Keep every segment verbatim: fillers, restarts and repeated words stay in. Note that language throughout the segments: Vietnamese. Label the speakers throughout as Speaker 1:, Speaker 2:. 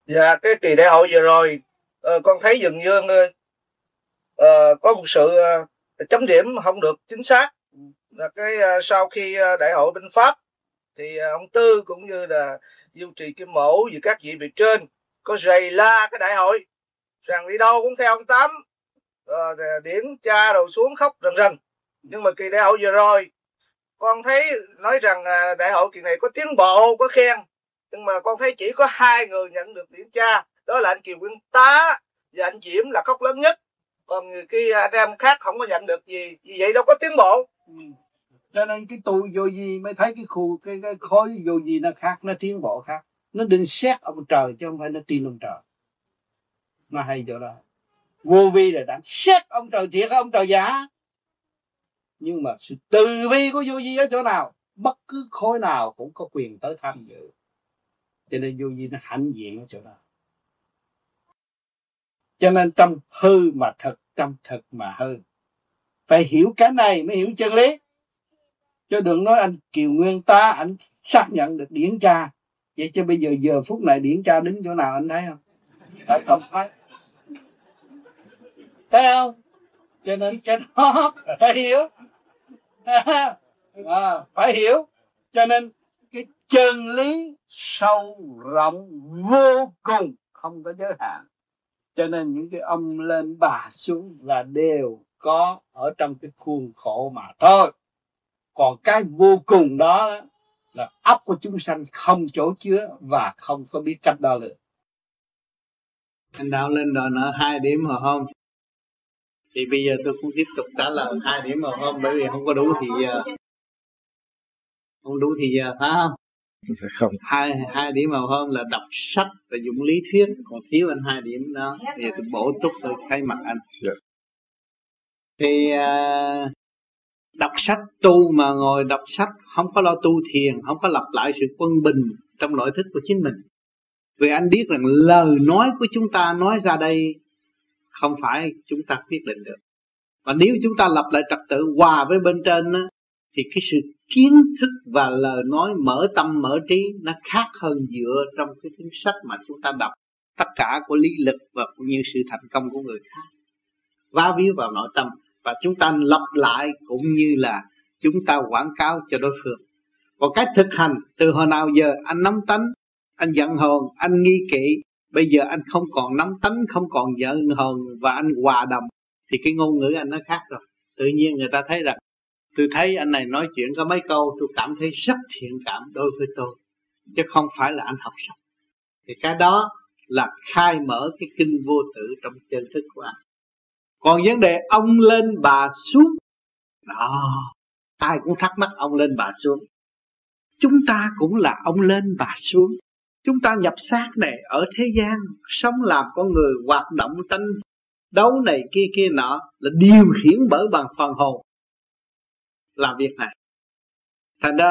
Speaker 1: Dạ, cái kỳ đại hội vừa rồi, ờ, con thấy dường như ờ, có một sự ờ, chấm điểm không được chính xác. Là cái ờ, sau khi ờ, đại hội bên Pháp thì ờ, ông Tư cũng như là Du Trì Kim Mẫu và các vị bề trên có rầy la cái đại hội rằng đi đâu cũng theo ông Tám, ờ, điển cha đầu xuống khóc rần rần. Nhưng mà kỳ đại hội vừa rồi con thấy nói rằng à, đại hội kỳ này có tiến bộ, có khen, nhưng mà con thấy chỉ có hai người nhận được điển cha, đó là anh Kiều Nguyên Tá và anh Diễm là khóc lớn nhất, còn người kia anh em khác không có nhận được gì, vì vậy đâu có tiến bộ.
Speaker 2: Ừ. Cho nên cái tu vô gì mới thấy cái khu cái, cái khối vô gì nó khác, nó tiến bộ khác, nó đừng xét ông trời chứ không phải nó tin ông trời. Nó hay chỗ đó. Vô vi là đang xét ông trời thiệt ông trời giả, nhưng mà sự từ bi của vô vi ở chỗ nào, bất cứ khối nào cũng có quyền tới tham dự. Cho nên vô vi nó hãnh diện ở chỗ đó. Cho nên trong hư mà thật, trong thực mà hư. Phải hiểu cái này mới hiểu chân lý. Chứ đừng nói anh Kiều Nguyên Tá anh xác nhận được điển cha. Vậy chứ bây giờ giờ phút này điển cha đứng chỗ nào anh thấy không? Tại không thấy. Thấy không? Cho nên cái đó phải hiểu. À, phải hiểu. Cho nên cái chân lý sâu rộng vô cùng, không có giới hạn. Cho nên những cái ông lên bà xuống là đều có ở trong cái khuôn khổ mà thôi. Còn cái vô cùng đó là óc của chúng sanh không chỗ chứa và không có biết cách đo lường. Anh Đạo lên đòi nợ hai điểm mà không? Thì bây giờ tôi cũng tiếp tục trả lời hai điểm mà không, bởi vì không có đủ thì giờ. Không đủ thì giờ, phải không?
Speaker 3: Không.
Speaker 2: Hai, hai điểm màu hôm là đọc sách và dụng lý thuyết, còn thiếu anh hai điểm đó. Bây giờ tôi bổ túc tôi thay mặt anh.
Speaker 3: Yeah.
Speaker 2: Thì uh, đọc sách tu mà ngồi đọc sách không có lo tu thiền, không có lặp lại sự quân bình trong nội thức của chính mình. Vì anh biết rằng lời nói của chúng ta nói ra đây không phải chúng ta quyết định được. Và nếu chúng ta lặp lại trật tự hòa với bên trên đó, thì cái sự kiến thức và lời nói mở tâm mở trí nó khác hơn dựa trong cái cuốn sách mà chúng ta đọc tất cả của lý lực và cũng như sự thành công của người khác vá víu vào nội tâm, và chúng ta lặp lại cũng như là chúng ta quảng cáo cho đối phương. Còn cách thực hành từ hồi nào giờ anh nóng tánh, anh giận hờn, anh nghi kỵ, bây giờ anh không còn nóng tánh, không còn giận hờn và anh hòa đồng, thì cái ngôn ngữ anh nó khác rồi. Tự nhiên người ta thấy rằng tôi thấy anh này nói chuyện có mấy câu tôi cảm thấy rất thiện cảm đối với tôi, chứ không phải là anh học sách. Thì cái đó là khai mở cái kinh vô tử trong chân thức của anh. Còn vấn đề ông lên bà xuống đó, ai cũng thắc mắc ông lên bà xuống. Chúng ta cũng là ông lên bà xuống. Chúng ta nhập xác này ở thế gian, sống làm con người, hoạt động tranh đấu này kia kia nọ, là điều khiển bởi bằng phần hồn làm việc này. Thành ra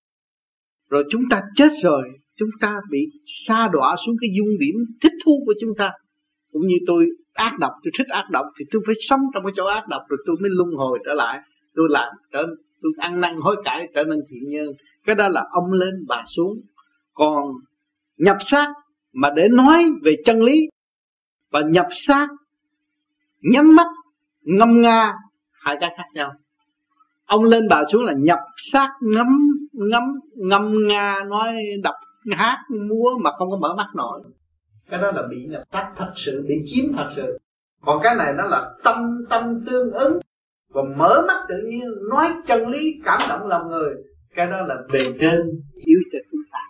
Speaker 2: rồi chúng ta chết rồi, chúng ta bị sa đọa xuống cái dung điểm thích thú của chúng ta. Cũng như tôi ác độc, tôi thích ác độc thì tôi phải sống trong cái chỗ ác độc, rồi tôi mới luân hồi trở lại. Tôi làm, trở, tôi ăn năn hối cải trở nên thiện nhân. Cái đó là ông lên bà xuống. Còn nhập xác mà để nói về chân lý, và nhập xác nhắm mắt ngâm nga, hai cái khác nhau. Ông lên bà xuống là nhập xác ngắm ngắm ngâm nga, nói đọc hát múa mà không có mở mắt nổi. Cái đó là bị nhập xác thật sự, bị chiếm thật sự. Còn cái này nó là tâm tâm tương ứng và mở mắt tự nhiên, nói chân lý cảm động lòng người. Cái đó là bề trên yếu cho chúng ta,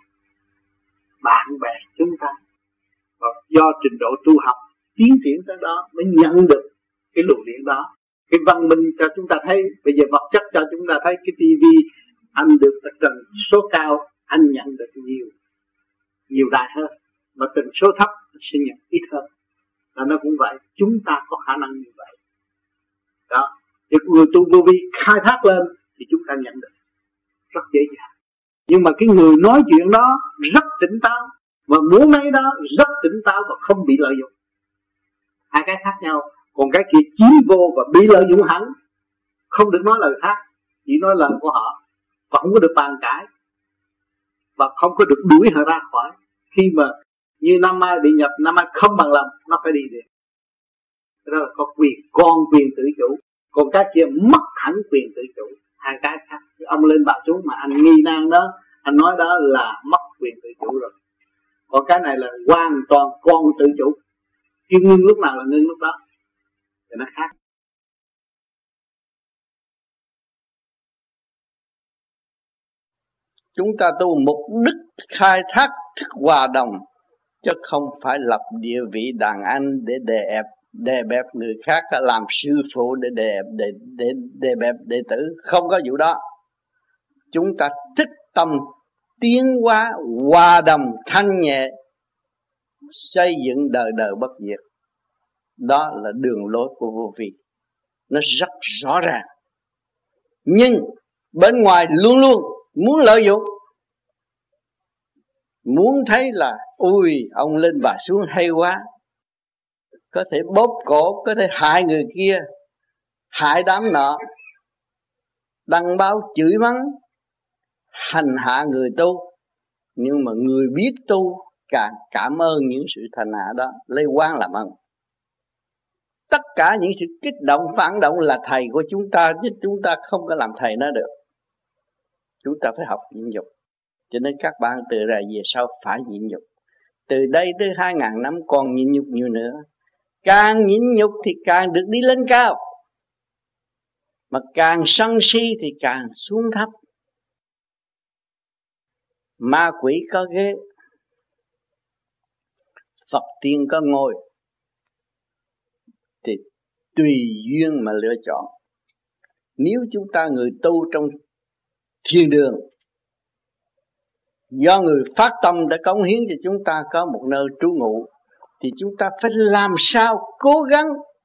Speaker 2: bạn bè chúng ta, và do trình độ tu học tiến triển tới đó mới nhận được cái luồng điện đó. Cái văn minh cho chúng ta thấy, bây giờ vật chất cho chúng ta thấy cái tivi anh được tầng số cao, anh nhận được nhiều nhiều đại hơn, mà tần số thấp sẽ nhận ít hơn. Và nó cũng vậy, chúng ta có khả năng như vậy đó. Thì người tu vô vi khai thác lên thì chúng ta nhận được rất dễ dàng. Nhưng mà cái người nói chuyện đó rất tỉnh táo, mà múa máy đó rất tỉnh táo và không bị lợi dụng. Hai cái khác nhau. Còn cái kia chiếm vô và bị lợi dụng hẳn, không được nói lời khác, chỉ nói lời của họ, và không có được bàn cãi, và không có được đuổi họ ra khỏi. Khi mà Như năm mai bị nhập, năm mai không bằng lòng, nó phải đi đi. Đó là có quyền, con quyền tự chủ. Còn cái kia mất hẳn quyền tự chủ. Hai cái khác. Ông lên bà xuống mà anh nghi nan đó, anh nói đó là mất quyền tự chủ rồi. Còn cái này là hoàn toàn con tự chủ. Khi ngưng lúc nào là ngưng lúc đó. Thì nó khác.
Speaker 3: Chúng ta tu mục đích khai thác thức hòa đồng, chứ không phải lập địa vị đàn anh để đè ép, đè bẹp người khác, làm sư phụ để đè ép, để, để, để bẹp đệ tử. Không có vụ đó. Chúng ta thích tâm tiến hóa, hòa đồng, thanh nhẹ, xây dựng đời đời bất diệt. Đó là đường lối của vô vi. Nó rất rõ ràng. Nhưng bên ngoài luôn luôn muốn lợi dụng, muốn thấy là ui ông lên bà xuống hay quá, có thể bóp cổ, có thể hại người kia, hại đám nọ, đăng báo chửi mắng, hành hạ người tu. Nhưng mà người biết tu càng cảm ơn những sự thành hạ đó, lấy quan làm ơn. Tất cả những sự kích động, phản động là thầy của chúng ta, chứ chúng ta không có làm thầy nó được. Chúng ta phải học nhịn nhục. Cho nên các bạn từ ra về sau phải nhịn nhục. Từ đây tới hai ngàn năm còn nhịn nhục nhiều nữa. Càng nhịn nhục thì càng được đi lên cao, mà càng sân si thì càng xuống thấp. Ma quỷ có ghế, Phật tiên có ngôi, thì tùy duyên mà lựa chọn. Nếu chúng ta người tu trong thiên đường, do người phát tâm đã cống hiến cho chúng ta có một nơi trú ngụ, thì chúng ta phải làm sao cố gắng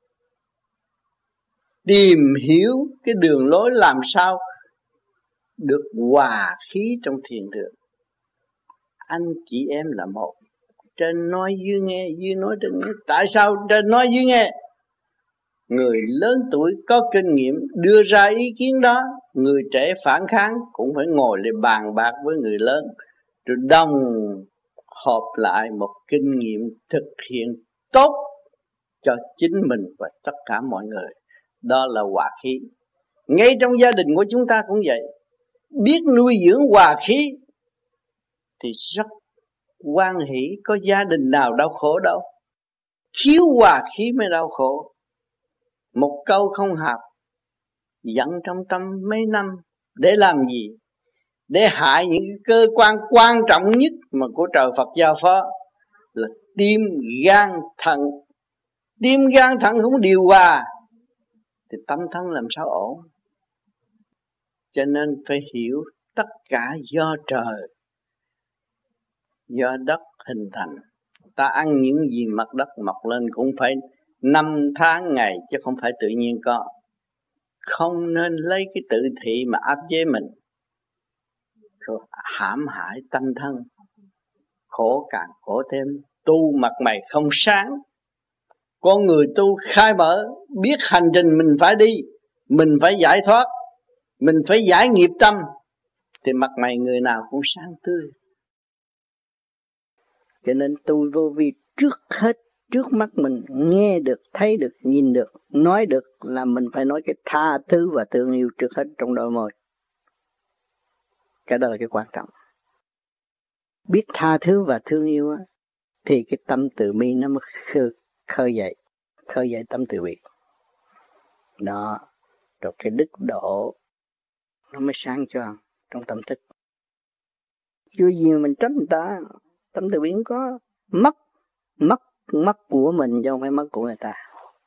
Speaker 3: tìm hiểu cái đường lối làm sao được hòa khí trong thiền đường. Anh chị em là một, trên nói dưới nghe, dưới nói trên nghe. Tại sao trên nói dưới nghe? Người lớn tuổi có kinh nghiệm đưa ra ý kiến đó, người trẻ phản kháng cũng phải ngồi để bàn bạc với người lớn, rồi đồng họp lại một kinh nghiệm thực hiện tốt cho chính mình và tất cả mọi người. Đó là hòa khí. Ngay trong gia đình của chúng ta cũng vậy. Biết nuôi dưỡng hòa khí thì rất hoan hỷ. Có gia đình nào đau khổ đâu. Thiếu hòa khí mới đau khổ. Một câu không hợp, giận trong tâm mấy năm để làm gì? Để hại những cơ quan quan trọng nhất mà của trời Phật giao phó là tim, gan, thận. Tim, gan, thận không điều hòa thì tâm thân làm sao ổn? Cho nên phải hiểu tất cả do trời, do đất hình thành. Ta ăn những gì mặt đất mọc lên cũng phải năm tháng ngày, chứ không phải tự nhiên có. Không nên lấy cái tự thị mà áp chế mình, rồi hãm hại tâm thân, khổ càng khổ thêm. Tu mặt mày không sáng. Con người tu khai mở, biết hành trình mình phải đi, mình phải giải thoát, mình phải giải nghiệp tâm, thì mặt mày người nào cũng sáng tươi.
Speaker 4: Cho nên tu vô vi trước hết, trước mắt mình nghe được, thấy được, nhìn được, nói được là mình phải nói cái tha thứ và thương yêu trước hết trong đôi môi. Cái đó là cái quan trọng. Biết tha thứ và thương yêu á, thì cái tâm từ bi nó mới khơi, khơi dậy, khơi dậy tâm từ bi. Đó, rồi cái đức độ nó mới sáng choang trong tâm thức. Chưa gì mình trách người ta, tâm từ bi có mất, mất, mất của mình chứ không phải mất của người ta.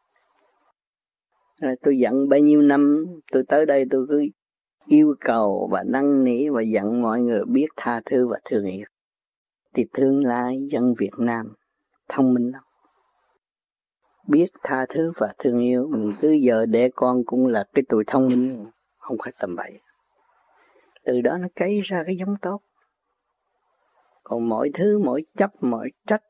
Speaker 4: Rồi tôi giận bao nhiêu năm, tôi tới đây tôi cứ yêu cầu và năn nỉ và dặn mọi người biết tha thứ và thương yêu. Thì tương lai dân Việt Nam thông minh lắm. Biết tha thứ và thương yêu, mình cứ giờ đẻ con cũng là cái tuổi thông minh, không phải tầm bậy. Từ đó nó cấy ra cái giống tốt. Còn mọi thứ, mọi chấp, mọi trách,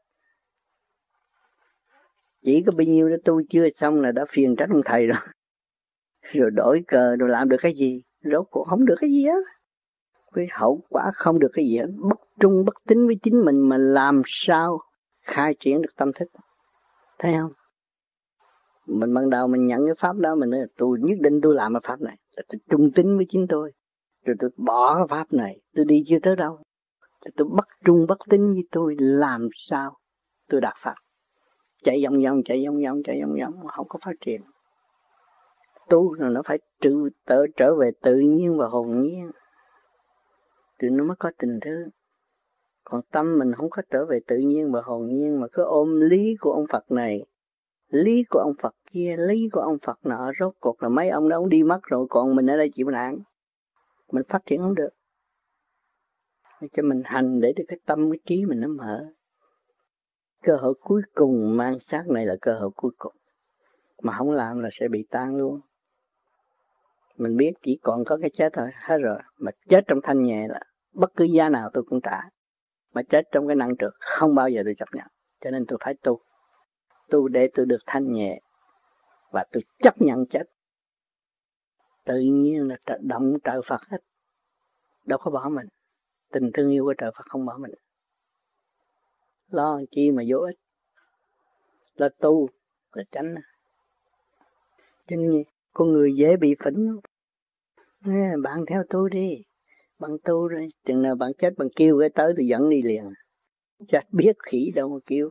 Speaker 4: chỉ có bao nhiêu đó tôi chưa xong là đã phiền trách ông thầy rồi. Rồi đổi cờ, rồi làm được cái gì? Rốt cuộc không được cái gì á. Cái hậu quả không được cái gì hết. Bất trung, bất tín với chính mình mà làm sao khai triển được tâm thức. Thấy không? Mình ban đầu mình nhận cái pháp đó, mình nói tôi nhất định tôi làm cái pháp này, tôi trung tín với chính tôi, rồi tôi bỏ cái pháp này, tôi đi chưa tới đâu, tôi bất trung bất tín với tôi, làm sao tôi đạt pháp? Chạy vòng vòng, chạy vòng vòng, chạy vòng vòng, không có phát triển. Tu là nó phải tự trở, trở về tự nhiên và hồn nhiên, thì nó mới có tình thương. Còn tâm mình không có trở về tự nhiên và hồn nhiên, mà cứ ôm lý của ông Phật này, lý của ông Phật kia, lý của ông Phật nọ, rốt cuộc là mấy ông đó ông đi mất rồi, còn mình ở đây chịu nạn, mình phát triển không được. Cho mình hành để cho cái tâm, cái trí mình nó mở. Cơ hội cuối cùng mang xác này là cơ hội cuối cùng, mà không làm là sẽ bị tan luôn. Mình biết chỉ còn có cái chết thôi, hết rồi. Mà chết trong thanh nhẹ là bất cứ giá nào tôi cũng trả, mà chết trong cái năng trược không bao giờ tôi chấp nhận. Cho nên tôi phải tu, tu để tôi được thanh nhẹ, và tôi chấp nhận chết. Tự nhiên là động trời Phật hết, đâu có bỏ mình. Tình thương yêu của trời Phật không bỏ mình. Lo chi mà vô ích, là tu là tránh. Cho nên con người dễ bị phỉnh. Bạn theo tôi đi, bạn tu rồi, chừng nào bạn chết bạn kêu cái tới tôi dẫn đi liền. Chết biết khỉ đâu mà kêu.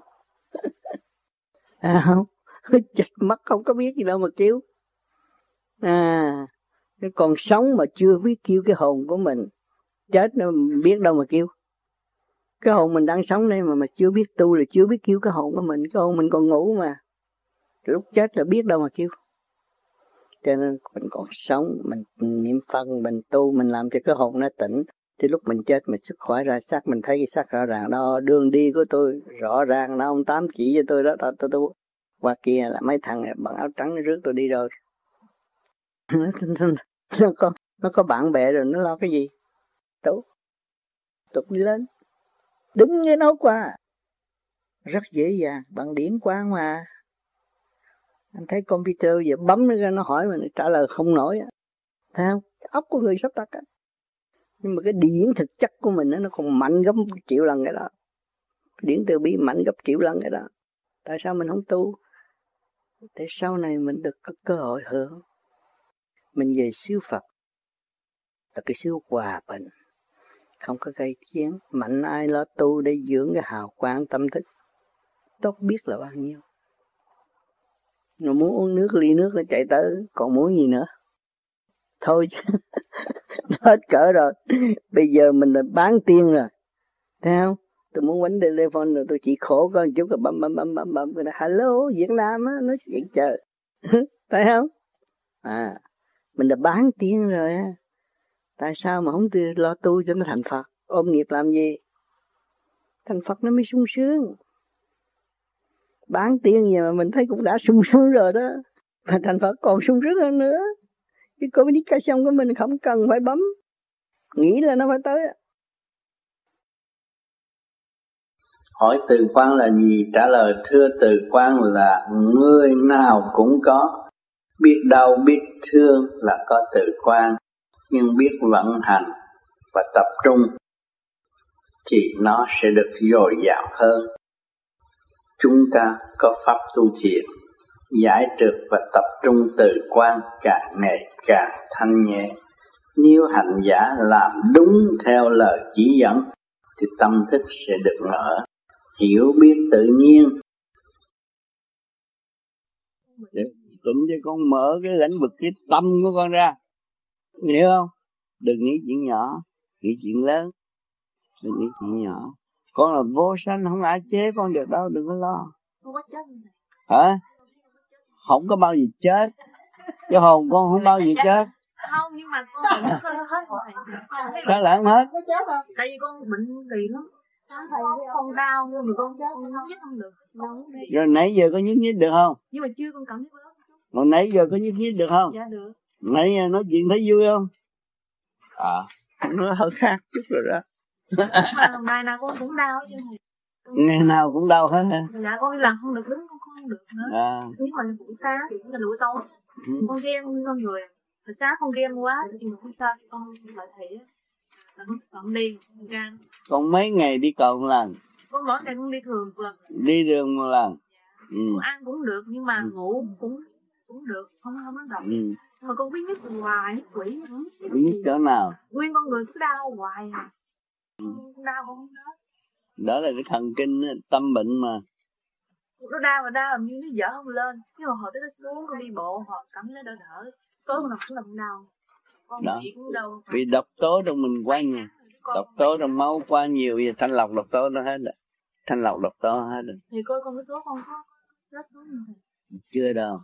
Speaker 4: À không, chết mất không có biết gì đâu mà kêu. À, cái còn sống mà chưa biết kêu cái hồn của mình, chết nó biết đâu mà kêu. Cái hồn mình đang sống đây mà mà chưa biết tu là chưa biết kêu cái hồn của mình. Cái hồn mình còn ngủ mà, lúc chết là biết đâu mà kêu. Cho nên mình còn sống, mình niệm Phật, mình tu, mình làm cho cái hồn nó tỉnh. Thì lúc mình chết mình xuất khỏi ra xác, mình thấy cái xác rõ ràng đó, đường đi của tôi rõ ràng, nó ông Tám chỉ cho tôi đó, tôi tôi, tôi qua kia là mấy thằng bằng áo trắng nó rước tôi đi rồi. nó có nó có bạn bè rồi, nó lo cái gì? Tu, tục đi lên, đứng với nó qua, rất dễ dàng, bằng điển quang mà. Anh thấy computer giờ bấm nó ra nó hỏi mình trả lời không nổi, thấy không? Cái óc của người sắp tắt á. Nhưng mà cái điển thực chất của mình đó, nó còn mạnh gấp triệu lần cái đó. Cái điển từ bi mạnh gấp triệu lần cái đó. Tại sao mình không tu? Để sau này mình được có cơ hội hưởng. Mình về siêu Phật là cái siêu hòa bình, không có gây chiến. Mạnh ai lo tu để dưỡng cái hào quang tâm thức, tốt biết là bao nhiêu. Nó muốn uống nước, ly nước nó chạy tới, còn muốn gì nữa? Thôi chứ, nó hết cỡ rồi. Bây giờ mình là bán tiên rồi, thấy không? Tôi muốn quánh telephone rồi, tôi chỉ khổ có một chút rồi bấm bấm bấm bấm bấm. Rồi hello Việt Nam á, nói chuyện chờ. Thấy không? À, mình đã bán tiên rồi á. Tại sao mà không lo tu cho nó thành Phật? Ôm nghiệp làm gì? Thành Phật nó mới sung sướng. Bán tiên gì mà mình thấy cũng đã sung sướng rồi đó, mà thành Phật còn sung sướng hơn nữa. Cái communication của mình không cần phải bấm, nghĩ là nó phải tới.
Speaker 3: Hỏi từ quan là gì? Trả lời thưa từ quan là người nào cũng có. Biết đau biết thương là có từ quan, nhưng biết vận hành và tập trung thì nó sẽ được dồi dào hơn. Chúng ta có pháp tu thiền, giải trượt và tập trung từ quan càng ngày càng thanh nhẹ. Nếu hành giả làm đúng theo lời chỉ dẫn thì tâm thức sẽ được mở, hiểu biết tự nhiên.
Speaker 4: Tụm cho con mở cái lĩnh vực cái tâm của con ra, hiểu không? Đừng nghĩ chuyện nhỏ, nghĩ chuyện lớn. Đừng nghĩ chuyện nhỏ. Con là vô sanh, không ai chế con được đâu, đừng có lo.
Speaker 5: Không có chết.
Speaker 4: Hả? Không có bao giờ chết. Cái hồn con không bao giờ chết.
Speaker 5: Không, nhưng mà con bệnh nó hết rồi.
Speaker 4: Sao lại không hết?
Speaker 5: Tại vì con bệnh kỳ lắm. Con đau nhưng mà con không nhích không được.
Speaker 4: Rồi nãy giờ có nhích nhích được không?
Speaker 5: Nhưng mà chưa con cảm thấy bớt.
Speaker 4: Rồi nãy giờ có nhích nhích được không?
Speaker 5: Dạ được.
Speaker 4: Nãy giờ nói chuyện thấy vui không? À, nó hơi khác chút rồi đó.
Speaker 5: Mà ngày nào con cũng đau chứ.
Speaker 4: Ngày nào cũng đau hết hả?
Speaker 5: Dạ con đi làm không được, đứng con không được nữa.
Speaker 4: À.
Speaker 5: Nếu mà buổi sáng thì cũng là buổi tối. Ừ. Con ghen con người. Hồi sáng con ghen quá, nhưng mà không sao, con lại thấy là con đi, gan.
Speaker 4: Con mấy ngày đi cầu một lần?
Speaker 5: Con mỗi ngày con đi thường một lần.
Speaker 3: Đi đường một lần. Ừ.
Speaker 5: Con ăn cũng được nhưng mà
Speaker 3: Ừ.
Speaker 5: ngủ cũng cũng được, không không có động.
Speaker 3: Ừ.
Speaker 5: Mà con biết nhức hoài, nhức quỷ nữa.
Speaker 3: Biết chỗ nào?
Speaker 5: Nguyên con người cứ đau hoài à.
Speaker 3: Ừ.
Speaker 5: Đau không hết.
Speaker 3: Đó là cái thần kinh tâm bệnh mà.
Speaker 5: Nó đau mà đau làm như nó dở không lên. Nhưng mà hồi tới nó xuống con đi bộ hoặc cắm nó đỡ đỡ. Tối con nào cũng làm đau. Con
Speaker 3: Đó.
Speaker 5: bị cũng đau.
Speaker 3: Vì độc tố trong mình quá nhiều. Độc tố trong máu quá nhiều, vì thanh lọc độc tố nó hết rồi. Thanh lọc độc tố hết rồi.
Speaker 5: Thì coi con cái số không có rớt xuống rồi.
Speaker 3: Chưa đâu.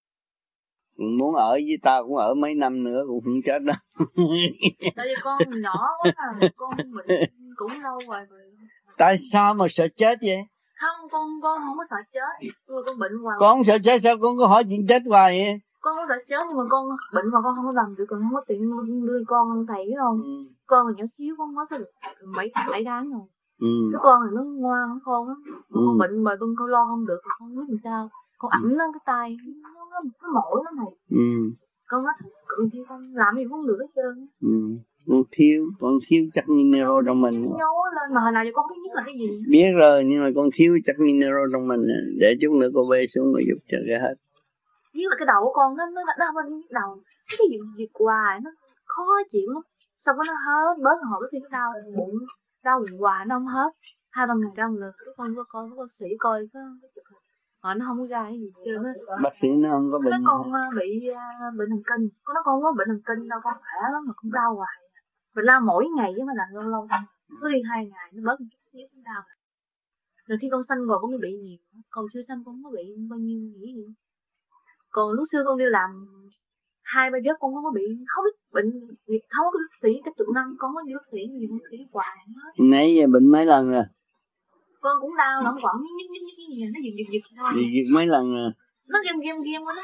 Speaker 3: Muốn ở với tao cũng ở mấy năm nữa cũng không chết đâu.
Speaker 5: Tại vì con nhỏ quá à, con bệnh cũng lâu rồi.
Speaker 3: Tại sao mà sợ chết vậy?
Speaker 5: Không, con con không có sợ chết. Nhưng mà con bệnh hoài.
Speaker 3: Con sợ chết sao con có hỏi chuyện chết hoài vậy?
Speaker 5: Con có sợ chết nhưng mà con bệnh mà con không có làm được, còn không có tiện đưa con thầy không? Ừ. Con là nhỏ xíu, con mới có được mấy bảy tháng rồi.
Speaker 3: Ừ.
Speaker 5: Cái con này nó ngoan, nó khôn lắm.
Speaker 3: Ừ.
Speaker 5: Con bệnh mà con con lo không được, con không biết làm sao. Con ẩm lên cái tay, nó nó nó mỏi lắm này.
Speaker 3: Ừ.
Speaker 5: Con hết cần chi con làm gì cũng không được hết trơn.
Speaker 3: Ừ. Con thiếu, con thiếu chất mineral trong mình.
Speaker 5: Nhớ lên mà hồi nào giờ con biết nhất là cái gì?
Speaker 3: Biết rồi, nhưng mà con thiếu chất mineral trong mình. Để chút nữa cô bê xuống rồi giúp cho cái hết.
Speaker 5: Nhất là cái đầu của con nó nó nó bên đầu cái gì gì hoài nó khó chịu lắm. Xong cái nó hết bớt hồi cái tiếng đau bụng đau liền hoài nó không hết. Hai ba ngày đau một lần con có coi có bác sĩ coi có họ nó không có ra cái gì trơn á.
Speaker 3: Bác sĩ nó không có bệnh.
Speaker 5: Nó con bị uh, bệnh thần kinh, nó con có bệnh thần kinh đâu, con khỏe lắm mà con đau hoài. Mình la mỗi ngày chứ mà làm lâu lâu cứ đi hai ngày nó bớt một chút xíu nó đau. Rồi khi con sanh rồi con mới bị nhiều, còn chưa sanh con có bị bao nhiêu gì gì. Còn lúc xưa con đi làm hai ba giấc con không có bị, không biết bệnh gì, không có bác sĩ cái tự năng, con có đi bác sĩ gì bác sĩ hoài hết.
Speaker 3: Nãy giờ bệnh mấy lần rồi?
Speaker 5: Con cũng đau lắm, quặn nhức nhức nhức nhức nó giật giật giật thôi.
Speaker 3: Giật giật mấy lần rồi?
Speaker 5: Nó ghim ghim ghim nó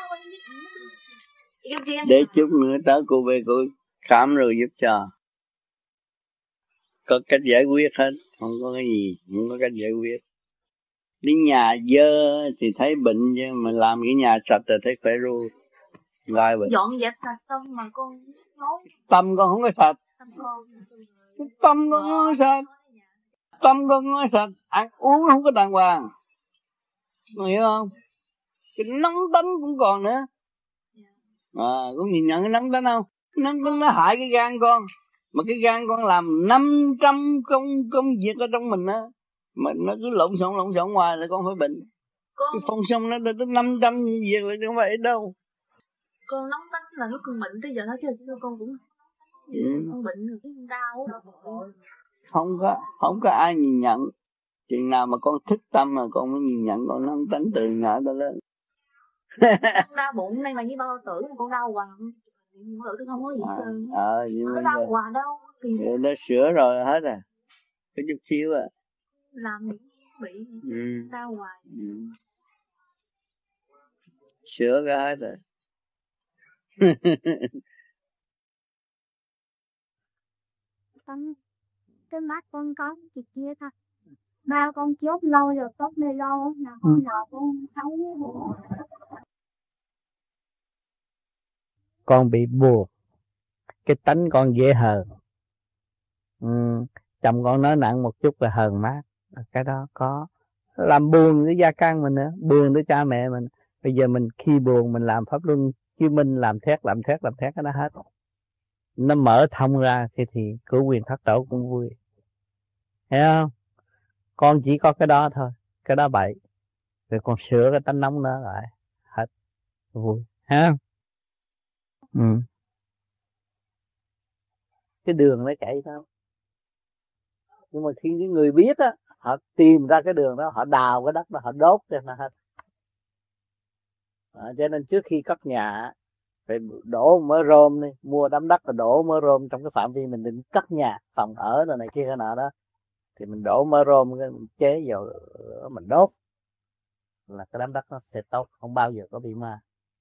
Speaker 5: ghim ghim.
Speaker 3: Để chút nữa tới cô về cô khám rồi giúp cho. Có cách giải quyết hết, không có cái gì, không có cách giải quyết. Đi nhà dơ thì thấy bệnh chứ mà làm cái nhà sạch rồi thấy khỏe ru. Lai bệnh.
Speaker 5: Dọn dẹp sạch xong mà con nói.
Speaker 3: Tâm con không có sạch.
Speaker 5: Tâm con.
Speaker 3: Tâm con không có sạch. Tâm con không có sạch. Ăn uống không có đàng hoàng. Con hiểu không? Cái nóng tánh cũng còn nữa. À, con nhìn nhận cái nóng tánh không? Nóng tánh nó hại cái gan con. Mà cái gan con làm năm trăm công công việc ở trong mình á, mà nó cứ lộn xộn lộn xộn ngoài là con phải bệnh. Con... Cái phong sông nó tới năm trăm việc là không phải đâu.
Speaker 5: Con nóng tánh là lúc con bệnh tới giờ nó chứ con cũng ừ. Con bệnh rồi cái đau.
Speaker 3: Không có không có ai nhìn nhận. Chừng nào mà con thức tâm mà con mới nhìn nhận con nóng tánh từ nhỏ tới lớn.
Speaker 5: Con đau bụng này mà với bao tử con đau hoài. Bao tử không có gì hết.
Speaker 3: Ờ à, nhưng
Speaker 5: mà nó đau hoài đâu. Thì...
Speaker 3: nó sửa rồi hết à. Có chút xíu à.
Speaker 5: Làm bị ừ. Đau hoài.
Speaker 3: Ừ. Sửa cái hết rồi.
Speaker 6: Con cái mắt con có chị kia thôi. Ba con chốt lâu rồi tốt mê lâu là con ừ. nào con xấu.
Speaker 4: Con bị buồn. Cái tánh con dễ hờn. Ừ. Chồng con nói nặng một chút là hờn mát. Cái đó có. Làm buồn với gia can mình nữa. Buồn với cha mẹ mình. Bây giờ mình khi buồn mình làm pháp luân chứng minh, làm thét làm thét làm thét cái nó hết. Nó mở thông ra thì thì cửu quyền thất tổ cũng vui. Hiểu không? Con chỉ có cái đó thôi. Cái đó bậy. Rồi con sửa cái tánh nóng đó lại. Hết. Vui. Ha? Ừ. Cái đường nó chạy thôi. Nhưng mà khi những người biết á, họ tìm ra cái đường đó, họ đào cái đất đó, họ đốt cho nó hết. À, cho nên trước khi cất nhà phải đổ mớ rôm đi, mua đám đất rồi đổ mớ rôm trong cái phạm vi mình định cất nhà, phòng ở rồi này kia cái nọ đó, thì mình đổ mớ rôm mình chế vào mình đốt là cái đám đất nó sẽ tốt, không bao giờ có bị ma.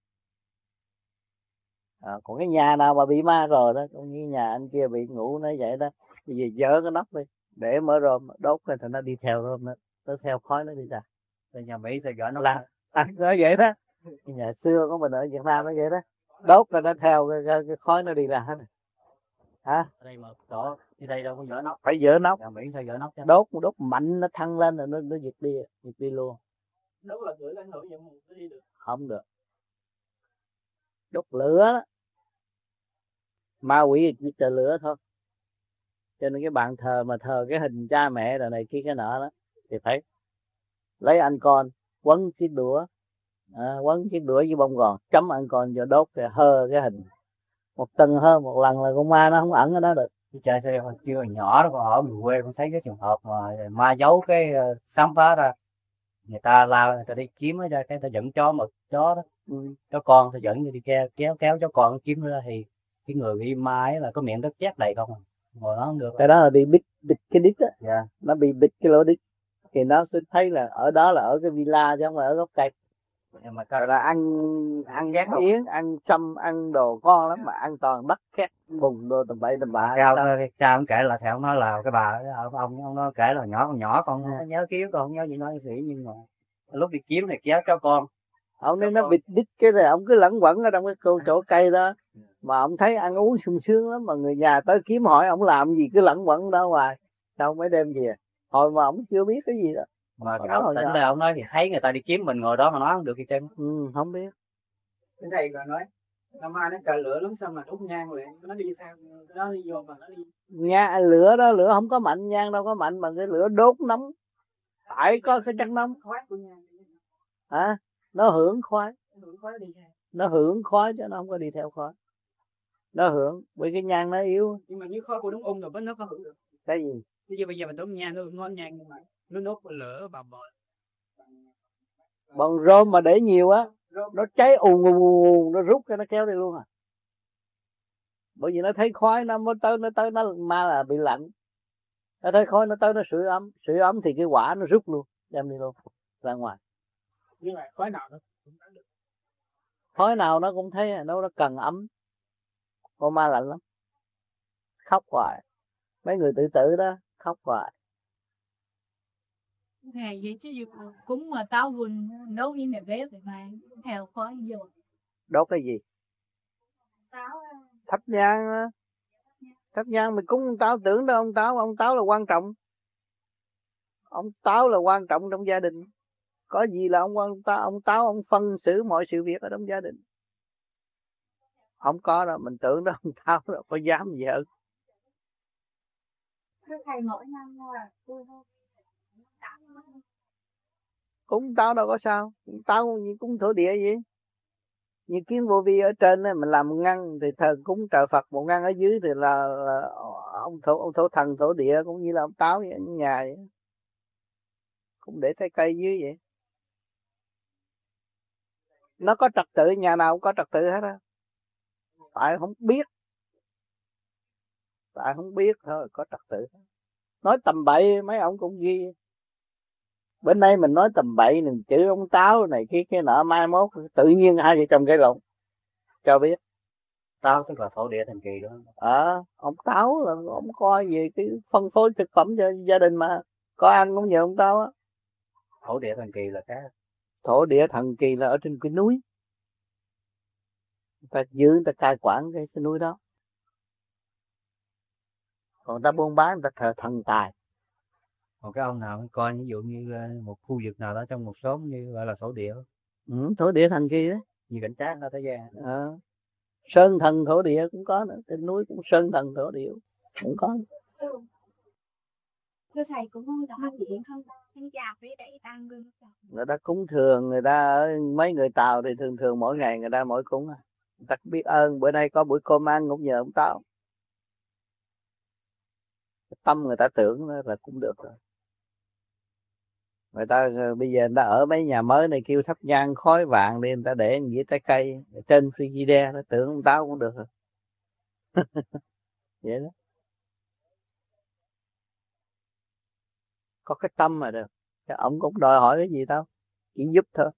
Speaker 4: À, còn cái nhà nào mà bị ma rồi đó, cũng như nhà anh kia bị ngủ nó vậy đó, bây giờ dỡ cái nắp đi để mớ rôm đốt rồi thì nó đi theo rôm nó, nó theo khói nó đi ra. Rồi nhà Mỹ sẽ gọi nó là à, nó vậy đó. Nhà xưa của mình ở Việt Nam nó vậy đó, đốt rồi nó theo cái, cái, cái khói nó đi ra hết. Hả? Ở đây một chỗ
Speaker 7: Thì đây đâu có dỡ nóc.
Speaker 4: Phải dỡ nóc.
Speaker 7: Dạ, miễn sao dỡ nóc cho.
Speaker 4: Đốt đốt mạnh nó thăng lên rồi nó nó diệt đi, diệt đi luôn.
Speaker 7: Đốt là gửi lên hưởng dụng nó đi được.
Speaker 4: Không được. Đốt lửa đó. Ma quỷ chỉ chờ lửa thôi. Cho nên cái bàn thờ mà thờ cái hình cha mẹ rồi này kia cái nọ đó thì phải lấy anh con quấn cái đũa, à, quấn cái đũa với bông gòn chấm anh con vô đốt rồi hơ cái hình một tuần hơn một lần là con ma nó không ẩn ở đó được.
Speaker 7: Trời sao chưa nhỏ đó, còn ở miền quê con thấy cái trường hợp mà ma giấu cái uh, khám phá ra, người ta lao người ta đi kiếm ra cái ta dẫn chó mực chó đó, ừ. chó con ta dẫn đi kéo kéo kéo chó con kiếm ra thì cái người bị ma ấy là có miệng rất chét đầy không, ngồi nó không được.
Speaker 4: Cái đó là bị bịt bịt cái đít á,
Speaker 7: dạ.
Speaker 4: Nó bị bịt cái lỗ đít thì nó sẽ thấy là ở đó là ở cái villa chứ không phải ở gốc cây.
Speaker 7: Nhưng mà cái
Speaker 4: là ăn ăn gác yến, ăn sâm, ăn đồ ngon lắm mà ăn toàn đất khét bùn đồ tầm bậy tầm bạ.
Speaker 7: Sao cha ông kể là theo ông nói là cái bà ông ông, ông nó kể là nhỏ con nhỏ con à. Nhớ kiếm con không nhớ gì nói sĩ, nhưng mà lúc đi kiếm này kéo cho con
Speaker 4: ông nên nó bịt đít cái này ông cứ lẩn quẩn ở trong cái cô chỗ cây đó mà ông thấy ăn uống sung sướng lắm, mà người nhà tới kiếm hỏi ông làm gì cứ lẩn quẩn đó hoài đâu mấy đêm gì à. Hồi mà ông chưa biết cái gì đó
Speaker 7: mà cái ông tỉnh là ông nói thì thấy người ta đi kiếm mình ngồi đó mà nói không được gì trên.
Speaker 4: Ừ, không biết.
Speaker 7: Cái thầy rồi nói năm mai nó trời lửa lắm sao mà đốt nhang vậy, nó đi sao nó đi vô mà nó đi
Speaker 4: nha, lửa đó lửa không có mạnh, nhang đâu có mạnh, mà cái lửa đốt nóng phải có cái chất nóng
Speaker 7: khói của nhang
Speaker 4: hả, à, nó hưởng khói,
Speaker 7: hưởng khói đi theo.
Speaker 4: Nó hưởng khói chứ nó không có đi theo khói, nó hưởng bởi cái nhang nó yếu.
Speaker 7: Nhưng mà như khói của đúng ung rồi vẫn nó có hưởng được
Speaker 4: cái gì.
Speaker 7: bây giờ bây giờ mình đốt nhang nó ngon nhang nhưng mà nó nốt lửa bà bờ
Speaker 4: bằng rơm mà để nhiều á nó cháy ùn ùn ùn, nó rút cái nó kéo đi luôn à. Bởi vì nó thấy khói nó mới tới, nó tới nó ma là bị lạnh, nó thấy khói nó tới nó sưởi ấm, sưởi ấm thì cái quả nó rút luôn đem đi luôn ra ngoài.
Speaker 7: Nhưng mà khói nào nó cũng được,
Speaker 4: khói nào nó cũng thấy nó nó cần ấm. Con ma lạnh lắm, khóc hoài, mấy người tự tử đó khóc hoài.
Speaker 8: Ngày vậy chứ cũng mà tao buồn nấu như này vé vậy mà theo khói vô.
Speaker 4: Đốt cái gì? Thắp nhang á. Thắp nhang mình cúng ông Táo, tưởng đâu ông Táo, ông Táo là quan trọng. Ông Táo là quan trọng trong gia đình. Có gì là ông quan Táo, ông Táo ông phân xử mọi sự việc ở trong gia đình. Không có đâu, mình tưởng đó ông Táo đâu có dám gì hơn.
Speaker 6: Thầy mỗi năm là
Speaker 4: Cúng Táo đâu có sao, Táo như cúng thổ địa vậy. Như kiến vô vi ở trên này, mình làm một ngăn thì thờ cúng trời Phật, một ngăn ở dưới thì là, là ông thổ ông thổ thần thổ địa, cũng như là ông Táo vậy, ở nhà vậy. Cũng để trái cây dưới vậy. Nó có trật tự, nhà nào cũng có trật tự hết á. Tại không biết. Tại không biết thôi, có trật tự. Nói tầm bậy mấy ông cũng ghi. Bên đây mình nói tầm bậy, mình chữ ông Táo này kia cái nọ, mai mốt tự nhiên hai vợ chồng cái lộn cho biết.
Speaker 7: Táo tức là thổ địa thần kỳ đó.
Speaker 4: Ờ, à, ông Táo là ông coi về cái phân phối thực phẩm cho gia đình mà, có ăn cũng nhờ ông Táo á.
Speaker 7: Thổ địa thần kỳ là cái
Speaker 4: thổ địa thần kỳ là ở trên cái núi, người ta giữ, người ta cai quản cái núi đó. Còn người ta buôn bán, người ta thờ thần tài.
Speaker 7: Còn cái ông nào coi ví dụ như một khu vực nào đó trong một xóm như gọi là thổ địa.
Speaker 4: Ừ, thổ địa thần kỳ đó.
Speaker 7: Như cảnh sát đó thấy ra.
Speaker 4: Ờ. Sơn thần thổ địa cũng có nữa, trên núi cũng sơn thần thổ địa cũng có.
Speaker 6: Thưa thầy cũng đã điện không khán giả với đại tăng gương.
Speaker 4: Người ta cúng thường, người ta mấy người Tàu thì thường thường mỗi ngày người ta mỗi cúng. Người ta biết ơn, bữa nay có buổi cơm ăn cũng nhờ ông Táo. Tâm người ta tưởng là cũng được rồi. Người ta bây giờ người ta ở mấy nhà mới này kêu thắp nhang khói vàng đi, người ta để những trái cây trên frigidaire, nó tưởng ông Táo cũng được rồi. Vậy đó. Có cái tâm mà được. Chứ ông cũng đòi hỏi cái gì đâu, chỉ giúp thôi.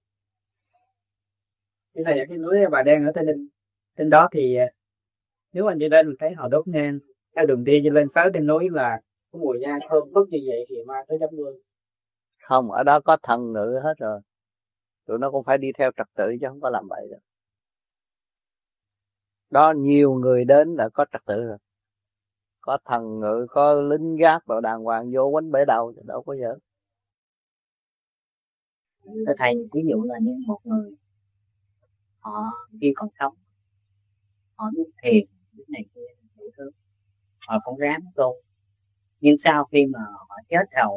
Speaker 7: Cái này cái núi Bà Đen ở Tây Ninh, trên đó thì nếu anh đi lên mình thấy họ đốt nhang theo đường đi lên tới trên núi là có mùi nhang thơm phức như vậy thì ma tới chấp luôn.
Speaker 4: Không, ở đó có thần nữ hết rồi, tụi nó cũng phải đi theo trật tự chứ không có làm bậy được. Đó nhiều người đến là có trật tự rồi,
Speaker 3: có thần ngự, có lính gác vào đàng hoàng vô quánh bể đầu thì đâu có giỡn.
Speaker 9: Thưa thầy, ví dụ là những một người họ khi còn sống họ biết thiền biết này kia đủ thứ, họ cũng ráng tu, nhưng sau khi mà họ chết rồi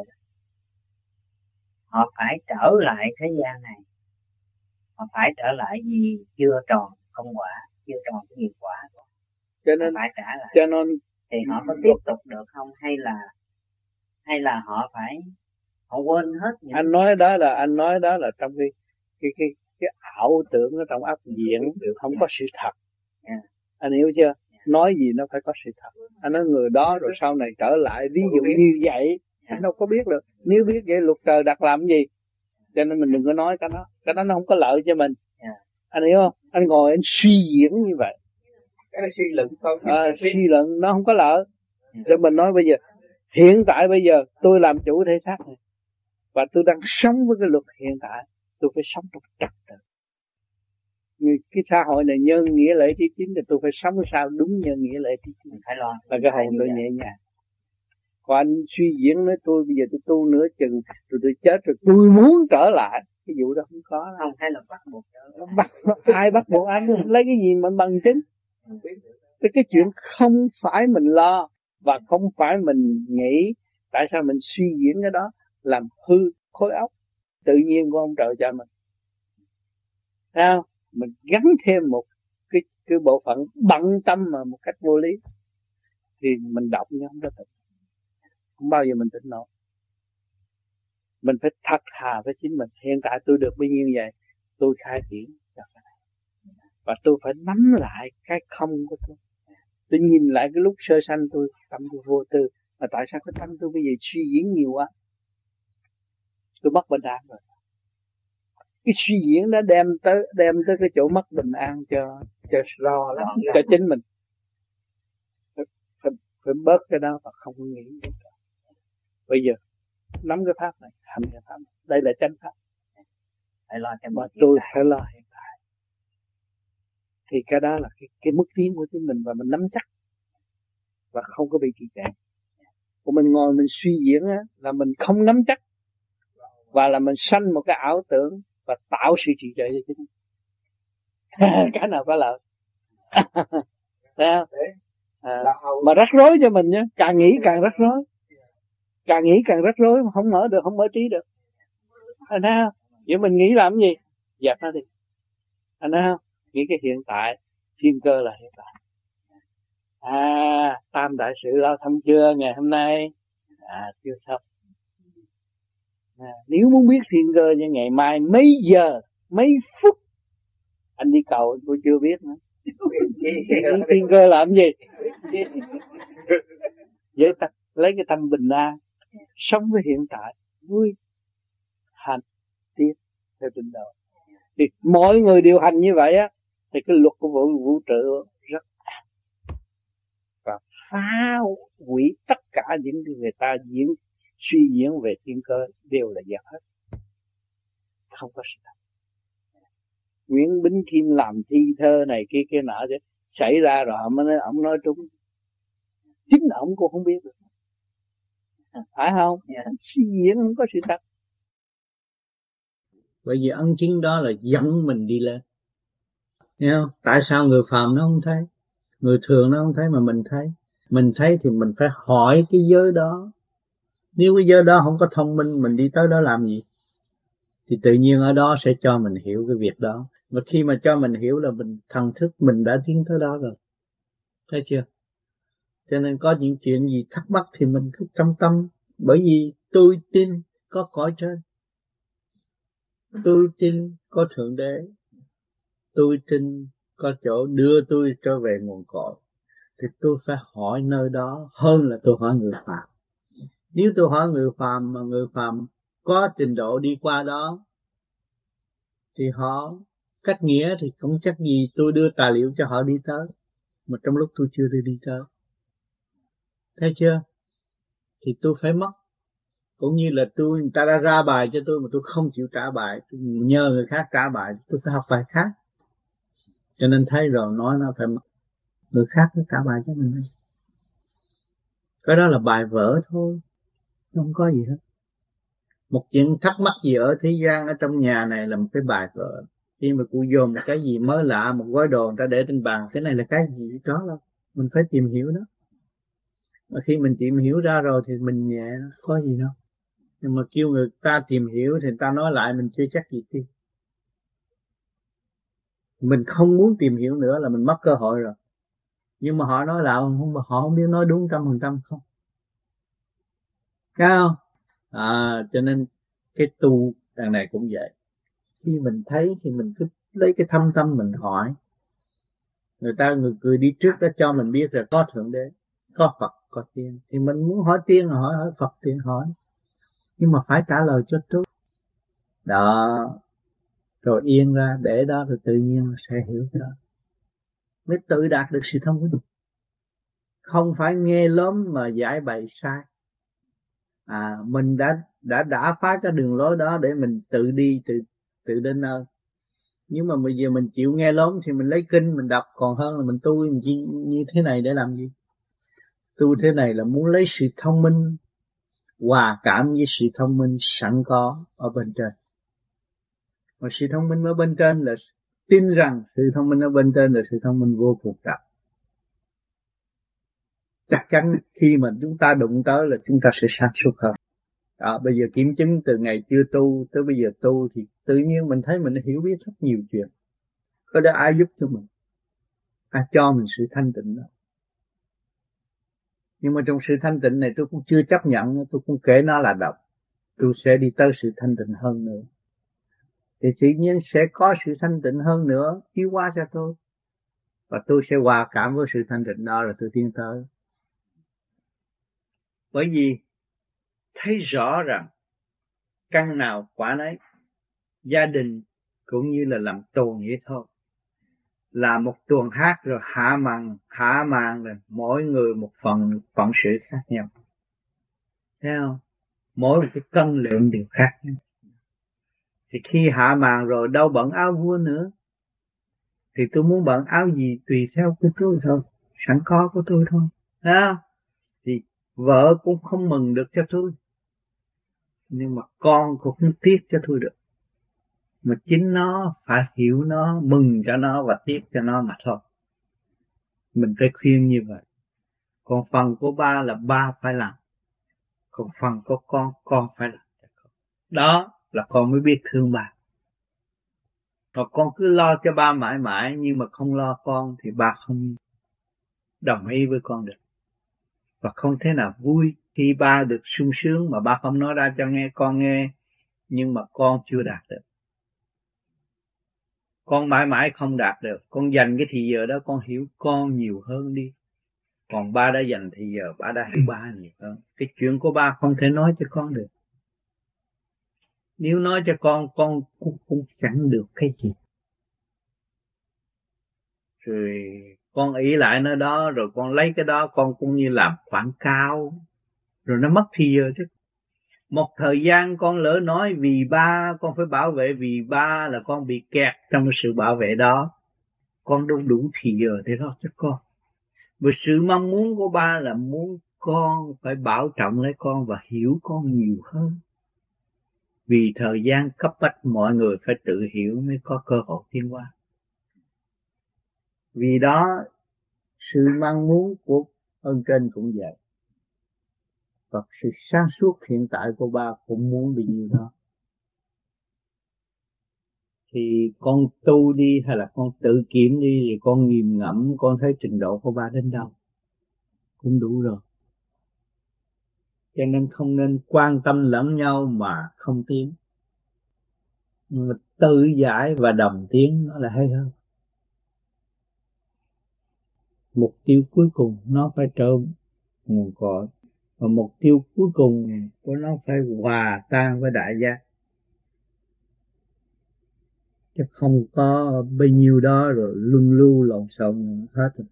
Speaker 9: họ phải trở lại thế gian này, họ phải trở lại vì chưa tròn công quả, chưa tròn cái nghiệp quả,
Speaker 2: cho nên
Speaker 9: phải trả lại.
Speaker 2: Cho nên
Speaker 9: thì họ có tiếp tục được không, hay là hay là họ phải họ quên hết những...
Speaker 2: Anh nói đó là anh nói đó là trong cái cái cái cái ảo tưởng ở trong óc diễn, không có sự thật.
Speaker 9: Yeah.
Speaker 2: Anh hiểu chưa? Yeah. Nói gì nó phải có sự thật. Anh nói người đó rồi sau này trở lại ví dụ như vậy, yeah. Anh đâu có biết được. Nếu biết vậy luật trời đặt làm gì? Cho nên mình đừng có nói cái đó, cái đó nó không có lợi cho mình.
Speaker 9: Yeah.
Speaker 2: Anh hiểu không? Anh ngồi anh suy diễn như vậy,
Speaker 1: cái là suy luận thôi.
Speaker 2: À, suy luận nó không có lợi. Cho mình nói bây giờ, hiện tại bây giờ tôi làm chủ thể xác này, và tôi đang sống với cái luật hiện tại, tôi phải sống trong trật tự. Như cái xã hội này nhân nghĩa lệ chí chính thì tôi phải sống sao đúng nhân nghĩa lệ chí chính,
Speaker 9: phải lo
Speaker 2: là cái hồn tôi nhẹ nhàng. Còn anh suy diễn nói tôi bây giờ tôi tu nửa chừng rồi tôi chết rồi tôi muốn trở lại, cái vụ đó không có.
Speaker 9: Không, hay là bắt buộc
Speaker 2: bắt ai bắt buộc anh lấy cái gì mà bằng chứng? Cái cái chuyện không phải mình lo và không phải mình nghĩ, tại sao mình suy diễn cái đó làm hư khối óc tự nhiên của ông trời cho mình. Sao mình gắn thêm một cái cái bộ phận bận tâm mà một cách vô lý thì mình động nhưng không có tỉnh, không bao giờ mình tỉnh nổi. Mình phải thật thà với chính mình. Hiện tại tôi được bao nhiêu vậy, tôi khai triển cho cái này, và tôi phải nắm lại cái không của tôi. Tôi nhìn lại cái lúc sơ sanh tôi, tâm tôi vô tư, mà tại sao cái tâm tôi bây giờ suy diễn nhiều quá, tôi mất bình an rồi. Cái suy diễn đã đem tới đem tới cái chỗ mất bình an cho cho lo lắng cho chính mình. Phải, phải, phải bớt cái đó và không nghĩ nữa. Bây giờ nắm cái pháp này, hành cái pháp này, đây là chánh pháp.
Speaker 9: Phải lo cho
Speaker 2: mà tôi phải lo hiện tại. Thì cái đó là cái, cái mức tiến của chính mình, và mình nắm chắc và không có bị trì trệ. Của mình ngồi mình suy diễn á, là mình không nắm chắc, và là mình sanh một cái ảo tưởng và tạo sự trì trệ cho chính mình. Cái nào có lợi. Thấy không? À, mà rắc rối cho mình nhé, càng nghĩ càng rắc rối, càng nghĩ càng rắc rối, mà không mở được, không mở trí được. Anh thấy không? Vậy mình nghĩ làm gì? Dẹp nó đi. Anh thấy không? Nghĩ cái hiện tại, thiên cơ là hiện tại. À, tam đại sự lo thăm chưa ngày hôm nay? À, chưa xong. À, nếu muốn biết thiên cơ như ngày mai mấy giờ, mấy phút anh đi cầu tôi chưa biết nữa. Thiên cơ làm gì? Vậy ta lấy cái tâm bình an, sống với hiện tại, vui, hành, tiếp theo trình độ. Thì mọi người điều hành như vậy á, thì cái luật của vũ, vũ trụ rất ác, và phá hủy tất cả những cái người ta diễn suy diễn về thiên cơ đều là giả hết, không có sự thật. Nguyễn Bính Kim làm thi thơ này kia kia nọ chứ xảy ra rồi ông nói ông nói trúng, chính ông cũng không biết được, phải không? Suy diễn không có sự thật.
Speaker 10: Bởi vì ân chứng đó là dẫn mình đi lên. Thấy không? Tại sao người phàm nó không thấy, người thường nó không thấy mà mình thấy? Mình thấy thì mình phải hỏi cái giới đó. Nếu cái giới đó không có thông minh, mình đi tới đó làm gì? Thì tự nhiên ở đó sẽ cho mình hiểu cái việc đó. Và khi mà cho mình hiểu là mình thần thức mình đã tiến tới đó rồi. Thấy chưa? Cho nên có những chuyện gì thắc mắc thì mình cứ trong tâm. Bởi vì tôi tin có cõi trên, tôi tin có Thượng Đế, tôi tin có chỗ đưa tôi trở về nguồn cội, thì tôi phải hỏi nơi đó hơn là tôi hỏi người phàm. Nếu tôi hỏi người phàm mà người phàm có trình độ đi qua đó thì họ cách nghĩa thì không chắc gì tôi đưa tài liệu cho họ đi tới, mà trong lúc tôi chưa đi đi tới. Thấy chưa? Thì tôi phải mất. Cũng như là tôi, người ta đã ra bài cho tôi mà tôi không chịu trả bài, tôi nhờ người khác trả bài, tôi phải học bài khác. Cho nên thấy rồi nói nó phải mất, người khác cứ trả bài cho mình. Cái đó là bài vở thôi, không có gì hết. Một chuyện thắc mắc gì ở thế gian, ở trong nhà này là một cái bài vở. Khi mà cụ dồn một cái gì mới lạ, một gói đồ người ta để trên bàn, cái này là cái gì đó đâu, mình phải tìm hiểu đó. Mà khi mình tìm hiểu ra rồi thì mình nhẹ, có gì đâu. Nhưng mà kêu người ta tìm hiểu thì người ta nói lại mình chưa chắc gì tin. Mình không muốn tìm hiểu nữa là mình mất cơ hội rồi. Nhưng mà họ nói lại không, họ không biết nói đúng trăm phần trăm không. Thấy không? À, cho nên cái tu đằng này cũng vậy. Khi mình thấy thì mình cứ lấy cái thâm tâm mình hỏi. Người ta người cười đi trước đã cho mình biết là có Thượng Đế, có Phật, có Tiên. Thì mình muốn hỏi Tiên hỏi, hỏi Phật Tiên hỏi. Nhưng mà phải trả lời cho tốt. Đó. Rồi yên ra, để đó rồi tự nhiên sẽ hiểu ra. Mới tự đạt được sự thông minh. Không phải nghe lớn mà giải bày sai. À, mình đã đã đã phá cái đường lối đó để mình tự đi, tự tự đến nơi. Nhưng mà bây giờ mình chịu nghe lớn thì mình lấy kinh mình đọc, còn hơn là mình tu mình chỉ như thế này để làm gì? Tu thế này là muốn lấy sự thông minh hòa cảm với sự thông minh sẵn có ở bên trên. Mà sự thông minh ở bên trên là tin rằng sự thông minh ở bên trên là sự thông minh vô cùng đặc. Chắc chắn khi mà chúng ta đụng tới là chúng ta sẽ sáng suốt hơn. Đó, bây giờ kiểm chứng từ ngày chưa tu tới bây giờ tu thì tự nhiên mình thấy mình hiểu biết rất nhiều chuyện. Có đó ai giúp cho mình, ai cho mình sự thanh tịnh đó. Nhưng mà trong sự thanh tịnh này tôi cũng chưa chấp nhận, tôi cũng kể nó là độc. Tôi sẽ đi tới sự thanh tịnh hơn nữa. Thì tự nhiên sẽ có sự thanh tịnh hơn nữa chiếu qua cho tôi. Và tôi sẽ hòa cảm với sự thanh tịnh đó là tôi tiến tới. Bởi vì thấy rõ rằng căn nào quả nấy, gia đình cũng như là làm tuồng vậy thôi. Là một tuồng hát rồi hạ màn, hạ màn rồi mỗi người một phần phận sự khác nhau. Thấy không? Mỗi một cái cân lượng đều khác nhau. Thì khi hạ màn rồi đâu bận áo vua nữa. Thì tôi muốn bận áo gì tùy theo của tôi thôi, sẵn có của tôi thôi. Thấy không? Thì vợ cũng không mừng được cho tôi. Nhưng mà con cũng không tiếc cho tôi được. Mà chính nó phải hiểu nó, mừng cho nó và tiếc cho nó mà thôi. Mình phải khuyên như vậy. Còn phần của ba là ba phải làm. Còn phần của con, con phải làm. Đó là con mới biết thương ba. Còn con cứ lo cho ba mãi mãi nhưng mà không lo con thì ba không đồng ý với con được. Và không thể nào vui khi ba được sung sướng mà ba không nói ra cho nghe con nghe, nhưng mà con chưa đạt được. Con mãi mãi không đạt được, con dành cái thì giờ đó con hiểu con nhiều hơn đi. Còn ba đã dành thì giờ, ba đã hiểu ba nhiều hơn. Cái chuyện của ba không thể nói cho con được. Nếu nói cho con, con cũng, cũng chẳng được cái gì. Rồi con ý lại nó đó, rồi con lấy cái đó, con cũng như làm quảng cáo. Rồi nó mất thì giờ chứ. Một thời gian con lỡ nói vì ba, con phải bảo vệ vì ba là con bị kẹt trong sự bảo vệ đó. Con đâu đủ thì giờ để lo cho con. Vì sự mong muốn của ba là muốn con phải bảo trọng lấy con và hiểu con nhiều hơn. Vì thời gian cấp bách mọi người phải tự hiểu mới có cơ hội tiến hóa. Vì đó, sự mong muốn của ơn trên cũng vậy. Và sự sáng suốt hiện tại của ba cũng muốn bị như đó. Thì con tu đi hay là con tự kiểm đi thì con nghiền ngẫm, con thấy trình độ của ba đến đâu cũng đủ rồi. Cho nên không nên quan tâm lẫn nhau mà không tiến. Nhưng mà tự giải và đồng tiến nó là hay hơn. Mục tiêu cuối cùng nó phải trở nguồn cội. Và mục tiêu cuối cùng của nó phải hòa tan với đại giác. Chứ không có bấy nhiêu đó rồi luân lưu lộn xộn hết rồi.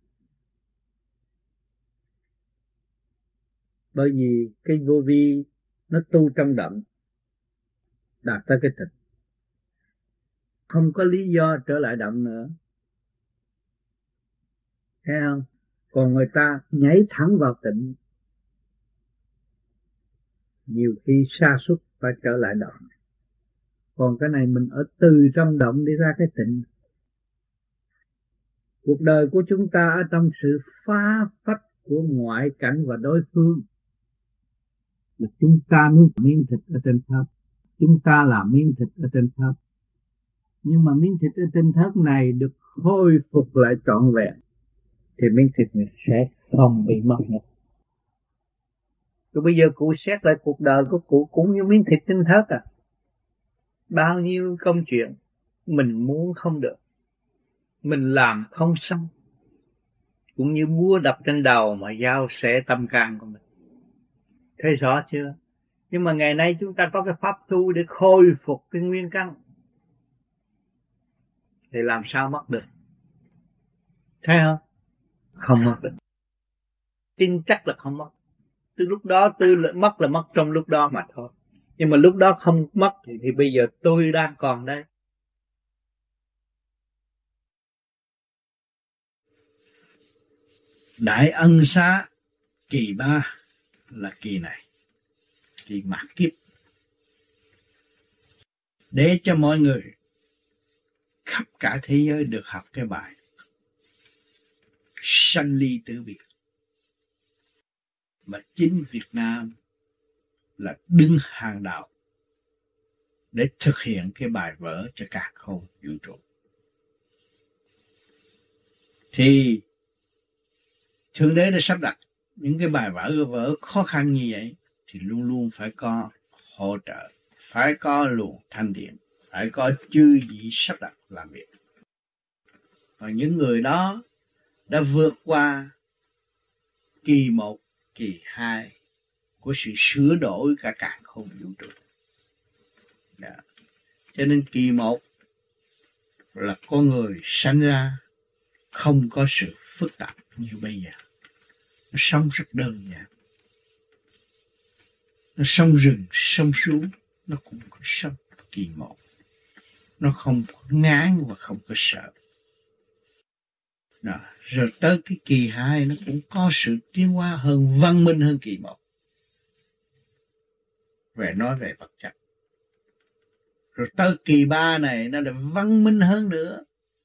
Speaker 10: Bởi vì cái vô vi nó tu trong đậm, đạt tới cái tịnh. Không có lý do trở lại đậm nữa. Thấy không? Còn người ta nhảy thẳng vào tịnh. nhiều khi sa sút phải trở lại động. Còn cái này mình ở từ trong động đi ra cái tịnh. Cuộc đời của chúng ta ở trong sự phá phách của ngoại cảnh và đối phương. Là chúng ta muốn miếng thịt ở trên thớt. Chúng ta là miếng thịt ở trên thớt. Nhưng mà miếng thịt ở trên thớt này được khôi phục lại trọn vẹn, thì miếng thịt này sẽ không bị mất nữa. Rồi bây giờ cụ xét lại cuộc đời của cụ cũng như miếng thịt trên thớt à. Bao nhiêu công chuyện mình muốn không được, mình làm không xong, cũng như búa đập trên đầu mà dao xẻ tâm can của mình. Thấy rõ chưa? Nhưng mà ngày nay chúng ta có cái pháp tu để khôi phục cái nguyên căn, thì làm sao mất được? Thấy không? Không mất được. Tin chắc là không mất. Từ lúc đó tôi mất là mất trong lúc đó mà thôi. Nhưng mà lúc đó không mất thì, thì bây giờ tôi đang còn đây. Đại ân xá kỳ ba là kỳ này, kỳ mạt kiếp, để cho mọi người khắp cả thế giới được học cái bài sanh ly tử biệt. Mà chính Việt Nam là đứng hàng đầu để thực hiện cái bài vở cho cả không vũ trụ. Thì Thượng Đế đã sắp đặt những cái bài vở vở khó khăn như vậy, thì luôn luôn phải có hỗ trợ, phải có luồng thanh điện, phải có chư vị sắp đặt làm việc. Và những người đó đã vượt qua kỳ một, kỳ hai của sự sửa đổi cả càn khôn vũ trụ. Đó. Cho nên kỳ một là con người sanh ra không có sự phức tạp như bây giờ. Nó sống rất đơn giản. Nó sống rừng, sống suối, nó cũng có sống kỳ một. Nó không có ngán và không có sợ. Đó. Rồi tới cái kỳ hai nó cũng có sự tiến hóa hơn, văn minh hơn kỳ một. Về nói về vật chất. Rồi tới kỳ ba này nó lại văn minh hơn nữa.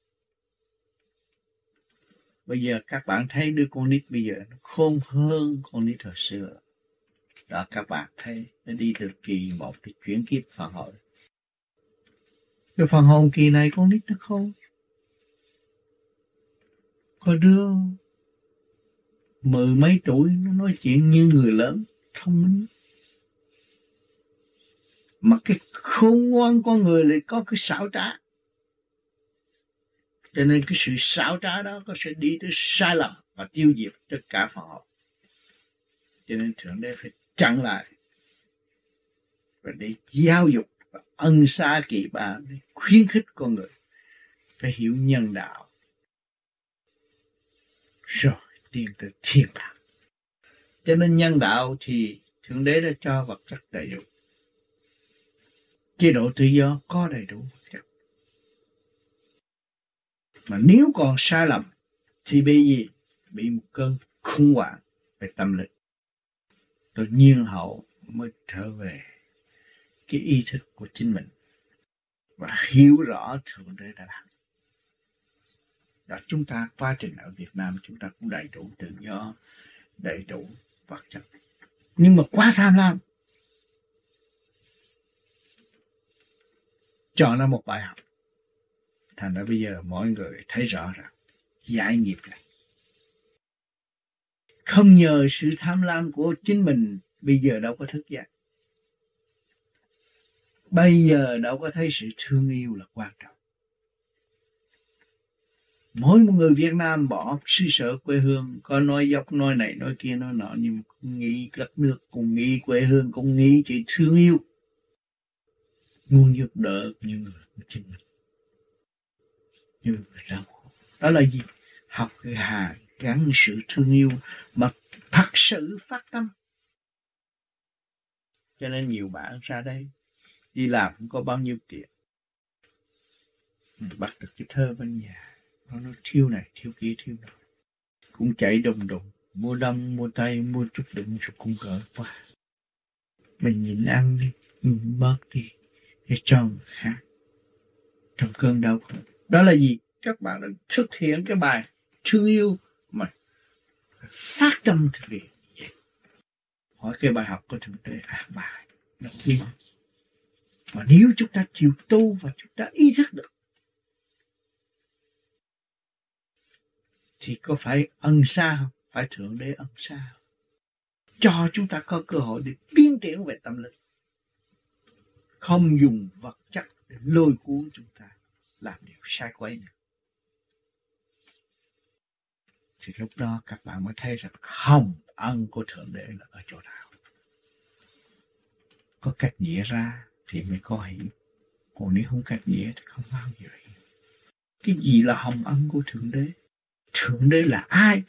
Speaker 10: Bây giờ các bạn thấy đứa con nít bây giờ nó khôn hơn con nít hồi xưa. Đó, các bạn thấy nó đi từ kỳ một thì chuyển kiếp phần hồn. Cái phần hồn kỳ này con nít nó khôn. Có đứa mười mấy tuổi nó nói chuyện như người lớn, thông minh. Mà cái khôn ngoan con người lại có cái xảo trá. Cho nên cái sự xảo trá đó có sẽ đi tới sai lầm và tiêu diệt tất cả phần hồn. Cho nên Thượng Đế phải chặn lại và để giáo dục và ân xá kỳ ba để khuyến khích con người phải hiểu nhân đạo, rồi tiến tới thiên đàng. Cho nên nhân đạo thì Thượng Đế đã cho vật chất đầy đủ, chế độ tự do có đầy đủ vật chất. Mà nếu còn sai lầm thì bị gì? Bị một cơn khủng hoảng về tâm linh. Tự nhiên hậu mới trở về cái ý thức của chính mình và hiểu rõ Thượng Đế đã làm. Đó, chúng ta quá trình ở Việt Nam chúng ta cũng đầy đủ tự do, đầy đủ vật chất, nhưng mà quá tham lam. Cho nó một bài học. Thành ra bây giờ mọi người thấy rõ rằng giải nghiệp này không nhờ sự tham lam của chính mình, bây giờ đâu có thức dậy. Bây giờ đâu có thấy sự thương yêu là quan trọng. Mỗi một người Việt Nam bỏ xứ sở quê hương, có nói dốc, nói này, nói kia, nói nọ, nhưng mà cũng nghĩ đất nước, cũng nghĩ quê hương, cũng nghĩ chuyện thương yêu, muốn giúp đỡ những người của chính mình. Như người đau khổ. Đó là gì? Học cái hàn gắn sự thương yêu mà thật sự phát tâm. Cho nên nhiều bạn ra đây đi làm không có bao nhiêu tiền, bắt được cái thơ bên nhà, nó nói thiếu này, thiếu kia, thiếu đó, cũng chạy đùng đùng mua đâm, mua tay, mua chút đựng chút cung cỡ quá. mình nhịn ăn đi, mình bớt đi để cho người khác trong cơn đau khổ. Đó là gì? Các bạn đã thực hiện cái bài thương yêu mà phát tâm thực hiện. Hỏi cái bài học của Thượng Đế, à bài đầu tiên. Mà nếu chúng ta chịu tu và chúng ta ý thức được, thì có phải ân xa không? Phải Thượng Đế ân xa, cho chúng ta có cơ hội để tiến triển về tâm linh, không dùng vật chất để lôi cuốn chúng ta làm điều sai quấy nữa. Thì lúc đó các bạn mới thấy rằng hồng ân của Thượng Đế là ở chỗ nào. Có cách nghĩa ra thì mới có hiểu. Còn nếu không cách nghĩa thì không bao giờ hiểu. Cái gì là hồng ân của Thượng Đế? Thượng Đế là ai?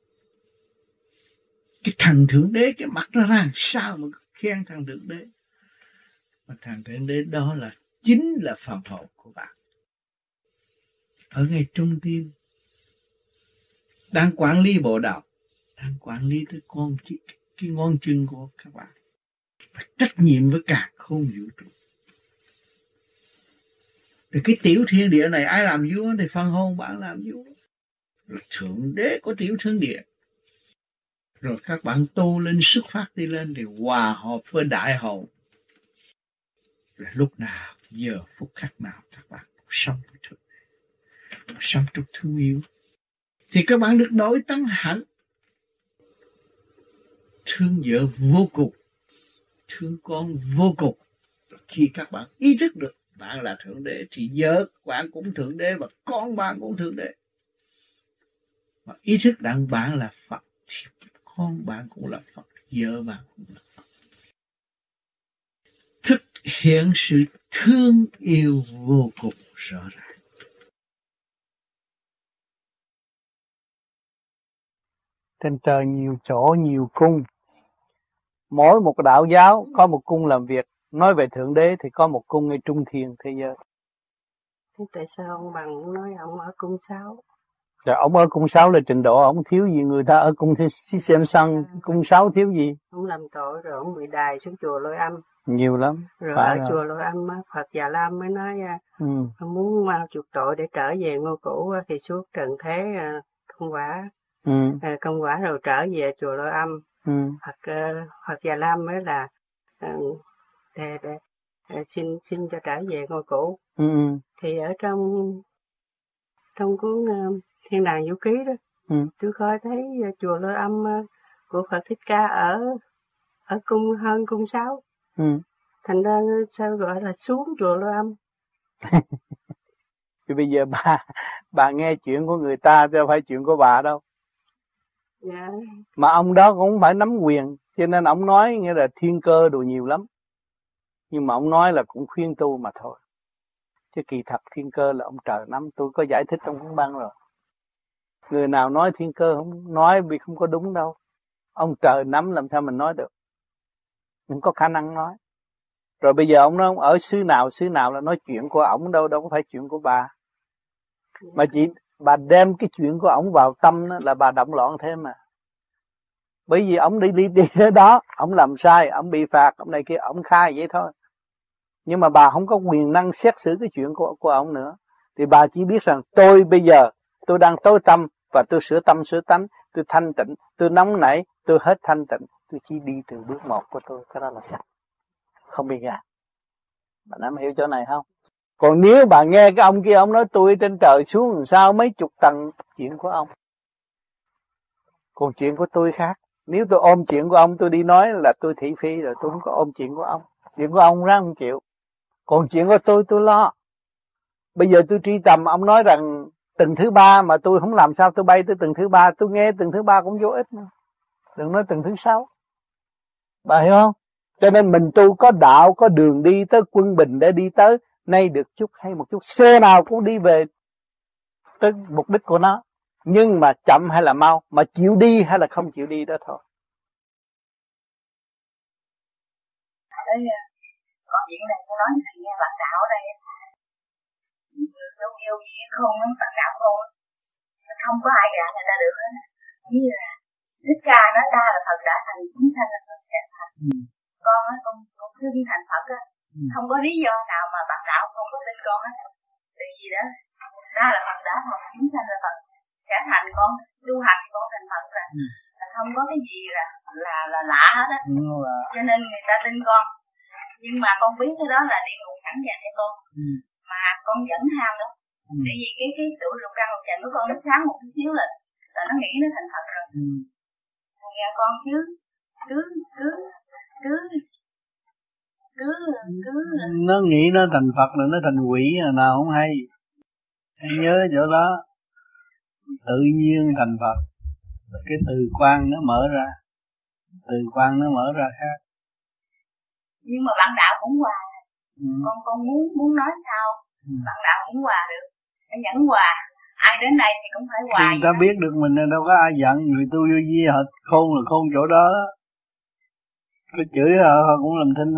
Speaker 10: Cái thằng Thượng Đế, cái mặt nó ra sao mà khen thằng Thượng Đế? Mà thằng Thượng Đế đó là chính là phần hồn của bạn. Ở ngay trung tim, đang quản lý bộ đạo, đang quản lý tới con cái ngón chân của các bạn, và trách nhiệm với cả không vũ trụ. Rồi cái tiểu thiên địa này ai làm vua thì phần hồn bạn làm vua. Là Thượng Đế của tiểu thiên địa. Rồi các bạn tu lên, xuất phát đi lên thì hòa hợp với đại hồn. Là lúc nào, giờ phút khắc nào các bạn sống với Thượng Đế, sống trong thương yêu, thì các bạn được đổi tấn hẳn. Thương vợ vô cùng, thương con vô cùng. Khi các bạn ý thức được bạn là Thượng Đế thì vợ bạn cũng Thượng Đế và con bạn cũng Thượng Đế. Mà ý thức rằng bạn là Phật thì con bạn cũng là Phật, vợ bạn cũng là Phật. Thực hiện sự thương yêu vô cùng rõ ràng.
Speaker 2: Trên trời nhiều chỗ, nhiều cung. Mỗi một đạo giáo có một cung làm việc. Nói về Thượng Đế thì có một cung ngay trung thiên thế giới.
Speaker 11: Thế tại sao ông Bằng nói ông ở cung sáu?
Speaker 2: Rồi ông ở cung sáu là trình độ, ông thiếu gì người ta ở cung xem sân, cung sáu thiếu gì?
Speaker 11: Ông làm tội rồi ông bị đày xuống chùa Lôi Âm.
Speaker 2: Nhiều lắm.
Speaker 11: Rồi
Speaker 2: phải
Speaker 11: ở
Speaker 2: rồi.
Speaker 11: chùa Lôi Âm Phật Già Lam mới nói
Speaker 2: ừ.
Speaker 11: ông muốn mau chuộc tội để trở về ngôi cũ thì suốt trần thế công quả.
Speaker 2: Ừ.
Speaker 11: Công quả rồi trở về chùa Lôi Âm.
Speaker 2: Ừ.
Speaker 11: Phật Phật Già Lam mới là để, để, để xin xin cho trở về ngôi cũ.
Speaker 2: Ừ.
Speaker 11: Thì ở trong trong cuốn uh, Thiên Đàng Vũ Ký đó,
Speaker 2: ừ.
Speaker 11: tôi coi thấy uh, chùa Lôi Âm uh, của Phật Thích Ca ở ở cung hơn cung sáu.
Speaker 2: Ừ.
Speaker 11: Thành ra sao gọi là xuống chùa Lôi Âm.
Speaker 2: Thì bây giờ bà bà nghe chuyện của người ta chứ không phải chuyện của bà đâu.
Speaker 11: Dạ.
Speaker 2: Mà ông đó cũng phải nắm quyền, cho nên ông nói nghĩa là thiên cơ đồ nhiều lắm. Nhưng mà ông nói là cũng khuyên tu mà thôi. Chứ kỳ thật thiên cơ là ông trời nắm, tôi có giải thích trong cuốn băng rồi. Người nào nói thiên cơ không nói vì không có đúng đâu. Ông trời nắm làm sao mình nói được. Mình có khả năng nói. Rồi bây giờ ông nói ông ở xứ nào xứ nào là nói chuyện của ổng đâu, đâu có phải chuyện của bà. Mà chỉ bà đem cái chuyện của ổng vào tâm đó, là bà động loạn thêm mà. Bởi vì ổng đi đi đi tới đó, ổng làm sai, ổng bị phạt, ổng này kia, ổng khai vậy thôi. Nhưng mà bà không có quyền năng xét xử cái chuyện của của ổng nữa. Thì bà chỉ biết rằng tôi bây giờ tôi đang tối tâm và tôi sửa tâm sửa tánh, tôi thanh tịnh, tôi nóng nảy, tôi hết thanh tịnh, tôi chỉ đi từ bước một của tôi, cái đó là chắc. Không bị gạt. Bạn nắm hiểu chỗ này không? Còn nếu bà nghe cái ông kia ông nói tôi trên trời xuống làm sao mấy chục tầng, chuyện của ông. Còn chuyện của tôi khác. Nếu tôi ôm chuyện của ông tôi đi nói là tôi thị phi rồi, tôi không có ôm chuyện của ông. Chuyện của ông ra không chịu. Còn chuyện của tôi tôi lo. Bây giờ tôi truy tầm ông nói rằng tầng thứ ba mà tôi không làm sao tôi bay tới tầng thứ ba, tôi nghe tầng thứ ba cũng vô ích nữa. Đừng nói tầng thứ sáu. Bà hiểu không? Cho nên mình tu có đạo, có đường đi tới quân bình để đi tới, nay được chút hay một chút, xe nào cũng đi về tới mục đích của nó. Nhưng mà chậm hay là mau, mà chịu đi hay là không chịu đi đó thôi.
Speaker 12: Đấy, còn chuyện này tôi nói thầy nghe bạn đạo ở đây, tôi yêu gì không, bạn đạo không, không có ai gạt người ta được hết. Như là Thích Ca nói ta là Phật đã thành, chúng sanh là Phật đã thành. con á, con con xưng thành Phật á, ừ. không có lý do nào mà bạn đạo không có tin con á. Tại vì đó, ta là Phật đã thành, chúng sanh là Phật, sẽ thành con, tu hành con thành Phật rồi, ừ. là không có cái gì là là là lạ hết á, ừ. cho nên người ta tin con. Nhưng mà con biết cái đó là địa ngục sẵn dành cho con, ừ. mà con vẫn ham đó, ừ. tại vì cái cái tuổi lục căn lục trần của con nó sáng một chút xíu là là nó nghĩ nó thành Phật rồi, ừ. nghe con chứ cứ cứ cứ cứ cứ
Speaker 2: nó nghĩ nó thành Phật rồi nó thành quỷ là nào không hay. Hãy nhớ chỗ đó, tự nhiên thành Phật, cái từ quan nó mở ra, từ quan nó mở ra khác.
Speaker 12: Nhưng mà bạn đạo cũng hòa, ừ. con con muốn muốn nói sao, ừ. bạn đạo cũng hòa được, phải nhẫn hòa. Ai đến đây thì cũng phải hòa.
Speaker 2: Người ta biết được mình đâu có ai giận, người tu vô vi họ khôn là khôn chỗ đó đó. Cái chửi họ, họ cũng làm thinh.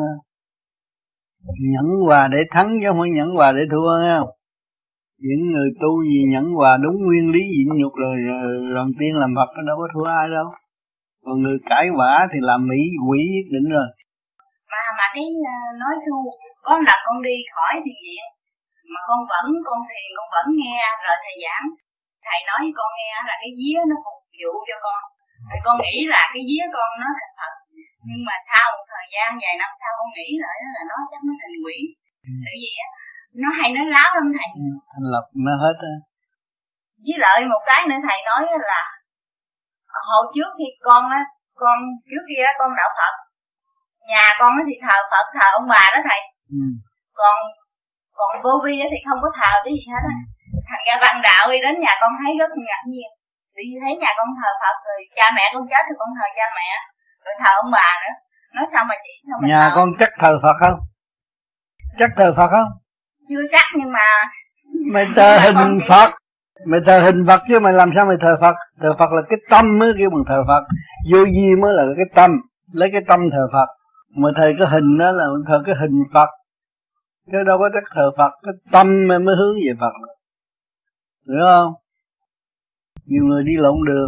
Speaker 2: Nhẫn hòa để thắng chứ không phải nhẫn hòa để thua nghe không? Những người tu gì nhẫn hòa đúng nguyên lý nhịn nhục rồi, rồi lần tiên làm Phật nó đâu có thua ai đâu. Còn người cãi vã thì làm mỹ quỷ nhất định rồi.
Speaker 12: Mà mà cái nói tu, có lần con đi khỏi thiền viện mà con vẫn con thiền con vẫn nghe rồi thầy giảng, thầy nói với con nghe là cái vía nó phục vụ cho con, thì con nghĩ là cái vía con nó thành Phật, nhưng mà sau một thời gian vài năm sau con nghĩ lại là nó chắc nó thành quỷ, tại vì á nó hay nói láo lắm thầy,
Speaker 2: thành lập nó hết á.
Speaker 12: Với lại một cái nữa thầy nói là hồi trước khi con á, con trước kia con đạo Phật, nhà con thì thờ Phật thờ ông bà đó thầy, ừ. còn còn vô vi thì không có thờ cái gì hết á, thành ra ban đạo đi đến nhà con thấy rất ngạc nhiên, đi thấy nhà con thờ Phật rồi cha mẹ con chết thì con thờ cha mẹ, rồi thờ ông bà nữa, nói sao mà chị sao mà
Speaker 2: nhà
Speaker 12: thờ?
Speaker 2: Con chắc thờ Phật không? Chắc thờ Phật không?
Speaker 12: Chưa chắc nhưng mà
Speaker 2: mày thờ hình Phật, mày thờ hình Phật chứ mày làm sao mày thờ Phật? Thờ Phật là cái tâm mới kêu bằng thờ Phật, vô vi mới là cái tâm, lấy cái tâm thờ Phật, mà thờ cái hình đó là thờ cái hình Phật, chứ đâu có chắc thờ Phật, cái tâm mới hướng về Phật, hiểu không? Nhiều người đi lộn đường,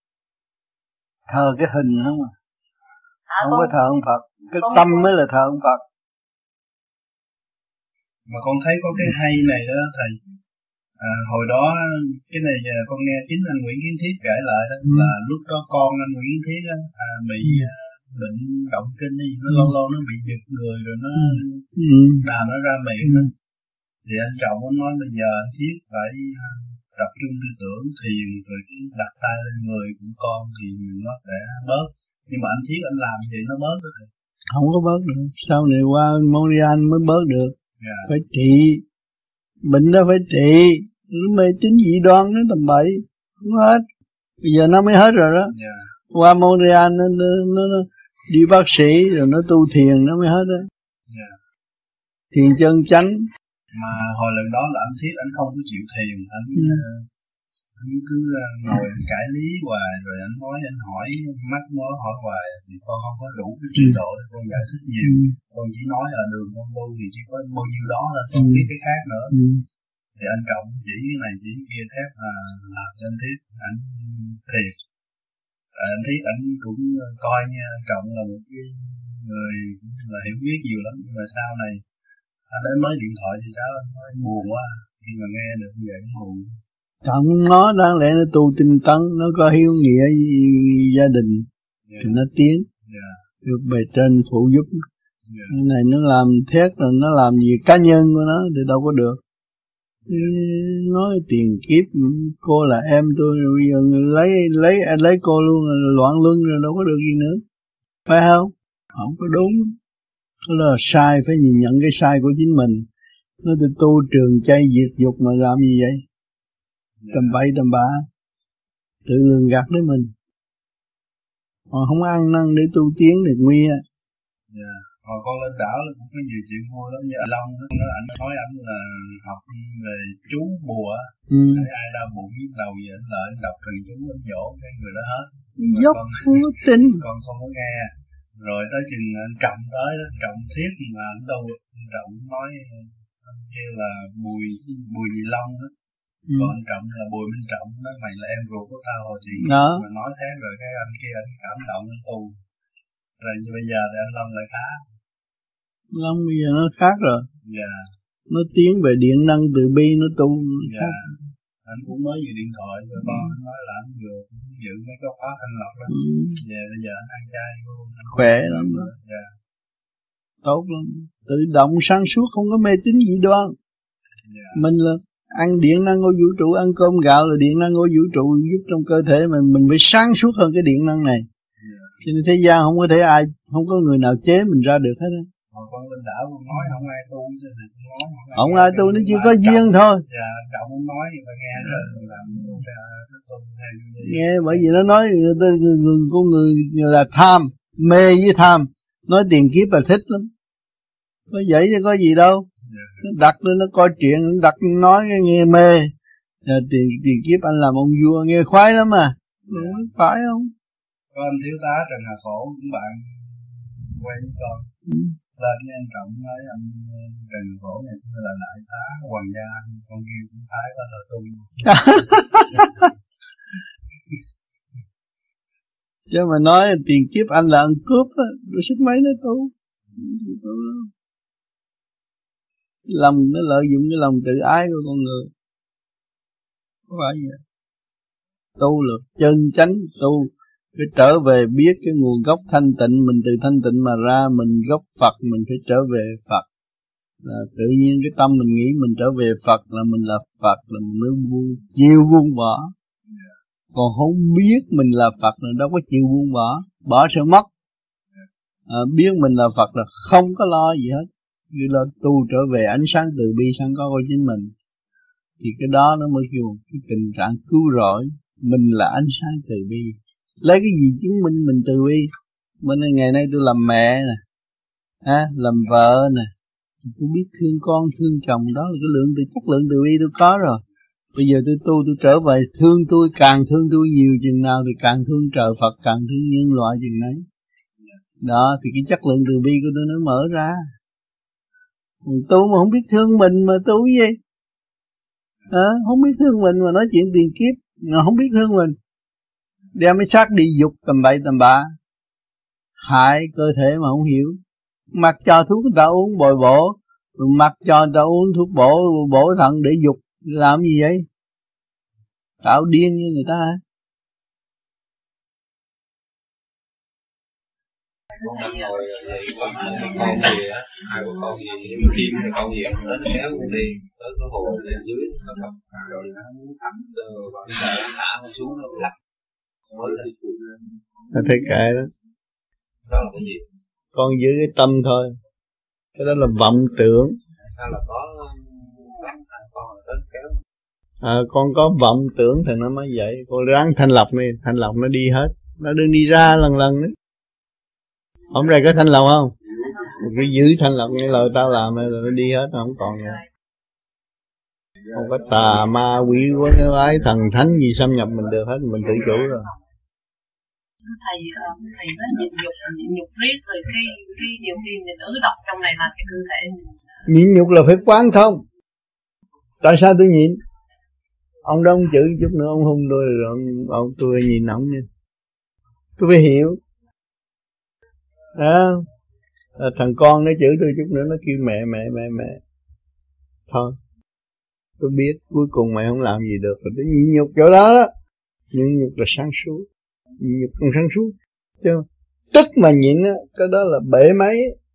Speaker 2: thờ cái hình không à, à không con, có thờ ông Phật, cái con, tâm mới là thờ ông Phật.
Speaker 13: Mà con thấy có cái hay này đó thầy, à, hồi đó cái này con nghe chính anh Nguyễn Kiến Thiết kể lại đó, ừ. là lúc đó con anh Nguyễn Kiến Thiết á, à, bị ừ. bệnh động kinh hay gì, nó ừ. lâu lâu nó bị giật người rồi nó ừ. đàm nó ra miệng ừ. thì anh Trọng nó nói bây giờ anh Thiết phải tập trung tư tưởng thiền rồi cái đặt tay lên người của con thì nó sẽ bớt. Nhưng mà anh Thiết anh làm gì nó bớt được?
Speaker 2: Không có bớt được, sau này qua Montreal mới bớt được. Yeah. Phải trị bệnh đó, phải trị. Nó mê tín dị đoan nó tầm bậy không hết, bây giờ nó mới hết rồi đó. Yeah. Qua Montreal nó, nó, nó, nó đi bác sĩ rồi nó tu thiền nó mới hết đó. Yeah. Thiền chân chánh.
Speaker 13: Mà hồi lần đó là anh Thiết anh không có chịu thiền, anh ừ. anh cứ ngồi anh cãi lý hoài, rồi anh nói anh hỏi mắc nó hỏi hoài thì con không có đủ cái trình độ để con giải thích nhiều. Ừ. Con chỉ nói ở đường con tu thì chỉ có bao nhiêu đó là con ừ. biết cái khác nữa. Ừ. Thì anh Trọng chỉ cái này chỉ kia thép là làm cho anh Thiết anh thiệt. Rồi anh Thiết anh cũng coi nha, anh Trọng là một cái người là hiểu biết nhiều lắm, nhưng mà sau này anh ấy mới điện thoại cho cháu, anh nói buồn quá khi mà nghe được như vậy, buồn.
Speaker 2: Trọng nó đáng lẽ nó tu tinh tấn, nó có hiếu nghĩa gia đình, yeah. thì nó tiến, yeah. được bề trên phụ giúp. Yeah. Cái này nó làm thét rồi nó làm gì cá nhân của nó thì đâu có được. Yeah. Nói tiền kiếp cô là em tôi rồi bây giờ lấy lấy lấy cô luôn rồi loạn luân rồi đâu có được gì nữa, phải không? Không có đúng. Đó là sai, phải nhìn nhận cái sai của chính mình. Nó từ tu trường chay diệt dục mà làm gì vậy? Yeah. Tầm bậy tầm bạ, tự lường gạt đến mình. Họ không ăn năn để tu tiến được nguy á.
Speaker 13: Dạ. Hồi con lên đảo là cũng có nhiều chuyện vui lắm. Như anh Long đó, anh nói anh là học về chú bùa. Ừ. Ai đau bụng nhức đầu gì anh lợi anh đọc thần chú anh dỗ cái người đó hết.
Speaker 2: Dốc không có tin.
Speaker 13: Con không có nghe. Rồi tới chừng anh Trọng tới đó, Trọng Thiết mà anh đâu anh Trọng nói anh kêu là Bùi Bùi Dị Long đó. Ừ. Còn anh Trọng là Bùi Minh Trọng đó, mày là em ruột của tao hồi thì mà nói thế rồi cái anh kia anh cảm động anh tu. Rồi bây giờ thì anh Long lại khác.
Speaker 10: Long bây giờ nó khác rồi.
Speaker 13: Dạ.
Speaker 10: Nó tiến về điện năng từ bi, nó tu
Speaker 13: Dạ.
Speaker 10: khác.
Speaker 13: Anh cũng mới về điện thoại cho con, anh nói là anh vừa giữ mấy cái khóa thanh lọc đó.
Speaker 10: Ừ.
Speaker 13: Về bây giờ anh ăn chay luôn.
Speaker 10: Khỏe lắm rồi.
Speaker 13: Dạ.
Speaker 10: Tốt lắm. Tự động sáng suốt, không có mê tín dị đoan.
Speaker 13: Dạ.
Speaker 10: Mình là ăn điện năng của vũ trụ, ăn cơm gạo là điện năng của vũ trụ giúp trong cơ thể mình, mình phải sáng suốt hơn cái điện năng này.
Speaker 13: Dạ.
Speaker 10: Cho nên thế gian không có thể ai, không có người nào chế mình ra được hết á.
Speaker 13: Hồi con lên đảo con nói không ai tu cho nên con nói không ai,
Speaker 10: không ai tu, nó chưa có duyên thôi.
Speaker 13: Dạ, trọng con nói thì phải nghe rồi làm tu theo tu theo.
Speaker 10: Nghe bởi vì nó nói người ta người, người con người là tham, mê với tham, nói tiền kiếp là thích lắm. Có vậy chứ có gì đâu. Nó đặt lên nó coi chuyện, nó đặt nói nghe mê. À, tiền tiền kiếp anh làm ông vua nghe khoái lắm mà.
Speaker 13: Dạ.
Speaker 10: Phải không?
Speaker 13: Có anh thiếu tá Trần Hà Khổ cũng bạn quay với con. Ừ. Lên với anh Trọng nói anh Trần Hà Khổ ngày xưa là đại tá hoàng gia, con kia cũng thái đó là tu.
Speaker 10: Chứ mà nói tiền kiếp anh là ăn cướp á, tôi sức mấy nó tu. Lòng nó lợi dụng cái lòng tự ái của con người. Có phải vậy? Tu là chân chánh tu, phải trở về biết cái nguồn gốc thanh tịnh, mình từ thanh tịnh mà ra, mình gốc Phật, mình phải trở về Phật. Là tự nhiên cái tâm mình nghĩ mình trở về Phật là mình là Phật, là mình mới buông, chịu buông bỏ. Còn không biết mình là Phật là đâu có chịu buông bỏ, bỏ sẽ mất. À, biết mình là Phật là không có lo gì hết, như là tu trở về ánh sáng từ bi sẵn có của chính mình. Thì cái đó nó mới kêu cái tình trạng cứu rỗi. Mình là ánh sáng từ bi. Lấy cái gì chứng minh mình từ bi? Mình ngày nay tôi làm mẹ nè, à, làm vợ nè, tôi biết thương con, thương chồng, đó là cái lượng từ chất lượng từ bi tôi có rồi. Bây giờ tôi tu, tôi trở về thương tôi, càng thương tôi nhiều chừng nào thì càng thương trời Phật, càng thương nhân loại chừng đấy. Đó, thì cái chất lượng từ bi của tôi nó mở ra. Tu mà không biết thương mình mà tu cái gì? À, không biết thương mình mà nói chuyện tiền kiếp, mà không biết thương mình. Đem cái xác đi dục tầm bậy tầm bạ, hại cơ thể mà không hiểu. Mặc cho thuốc người ta uống bồi bổ, mặc cho người ta uống thuốc bổ bổ thận để dục, làm gì vậy? Tạo điên như người ta hả?
Speaker 14: Con đang ngồi vậy con con gì á, hai của con gì như phim thì con gì tới nó kéo con đi tới cái hồ lên dưới nó gặp rồi nó muốn thẳng rồi con sợ thả nó xuống nó lắc mới là
Speaker 10: nó thấy kệ đó.
Speaker 14: Đó là cái gì?
Speaker 10: Con giữ cái tâm thôi, cái đó là vọng tưởng.
Speaker 14: Sao là có con là tới kéo?
Speaker 10: À, con có vọng tưởng thì nó mới vậy. Con ráng thanh lọc đi, thanh lọc nó đi hết, nó đừng đi ra lần lần nữa. Hôm nay có thanh lọc không? Cứ giữ thanh lọc như lời tao làm này là nó đi hết, nó không còn nữa. Không có tà ma quỷ quái ái thần thánh gì xâm nhập mình được hết, mình tự chủ rồi.
Speaker 15: Thầy thầy nói nhịn nhục, nhịn nhục riết rồi cái cái nhiều khi mình ứ độc trong này làm cái cơ thể mình.
Speaker 10: Nhịn nhục là phải quán thông. Tại sao tôi nhịn? Ông đó ông chửi chút nữa ông hung tôi rồi ông, ông tôi nhìn ông nha. Tôi phải hiểu. À, thằng con nó chửi tôi chút nữa nó kêu mẹ mẹ mẹ mẹ. Thôi, tôi biết cuối cùng mày không làm gì được rồi, tôi nhịn nhục chỗ đó đó. Nhịn nhục là sáng suốt, nhịn nhục không sáng suốt. Chứ tức mà nhịn á, cái đó là bể máy.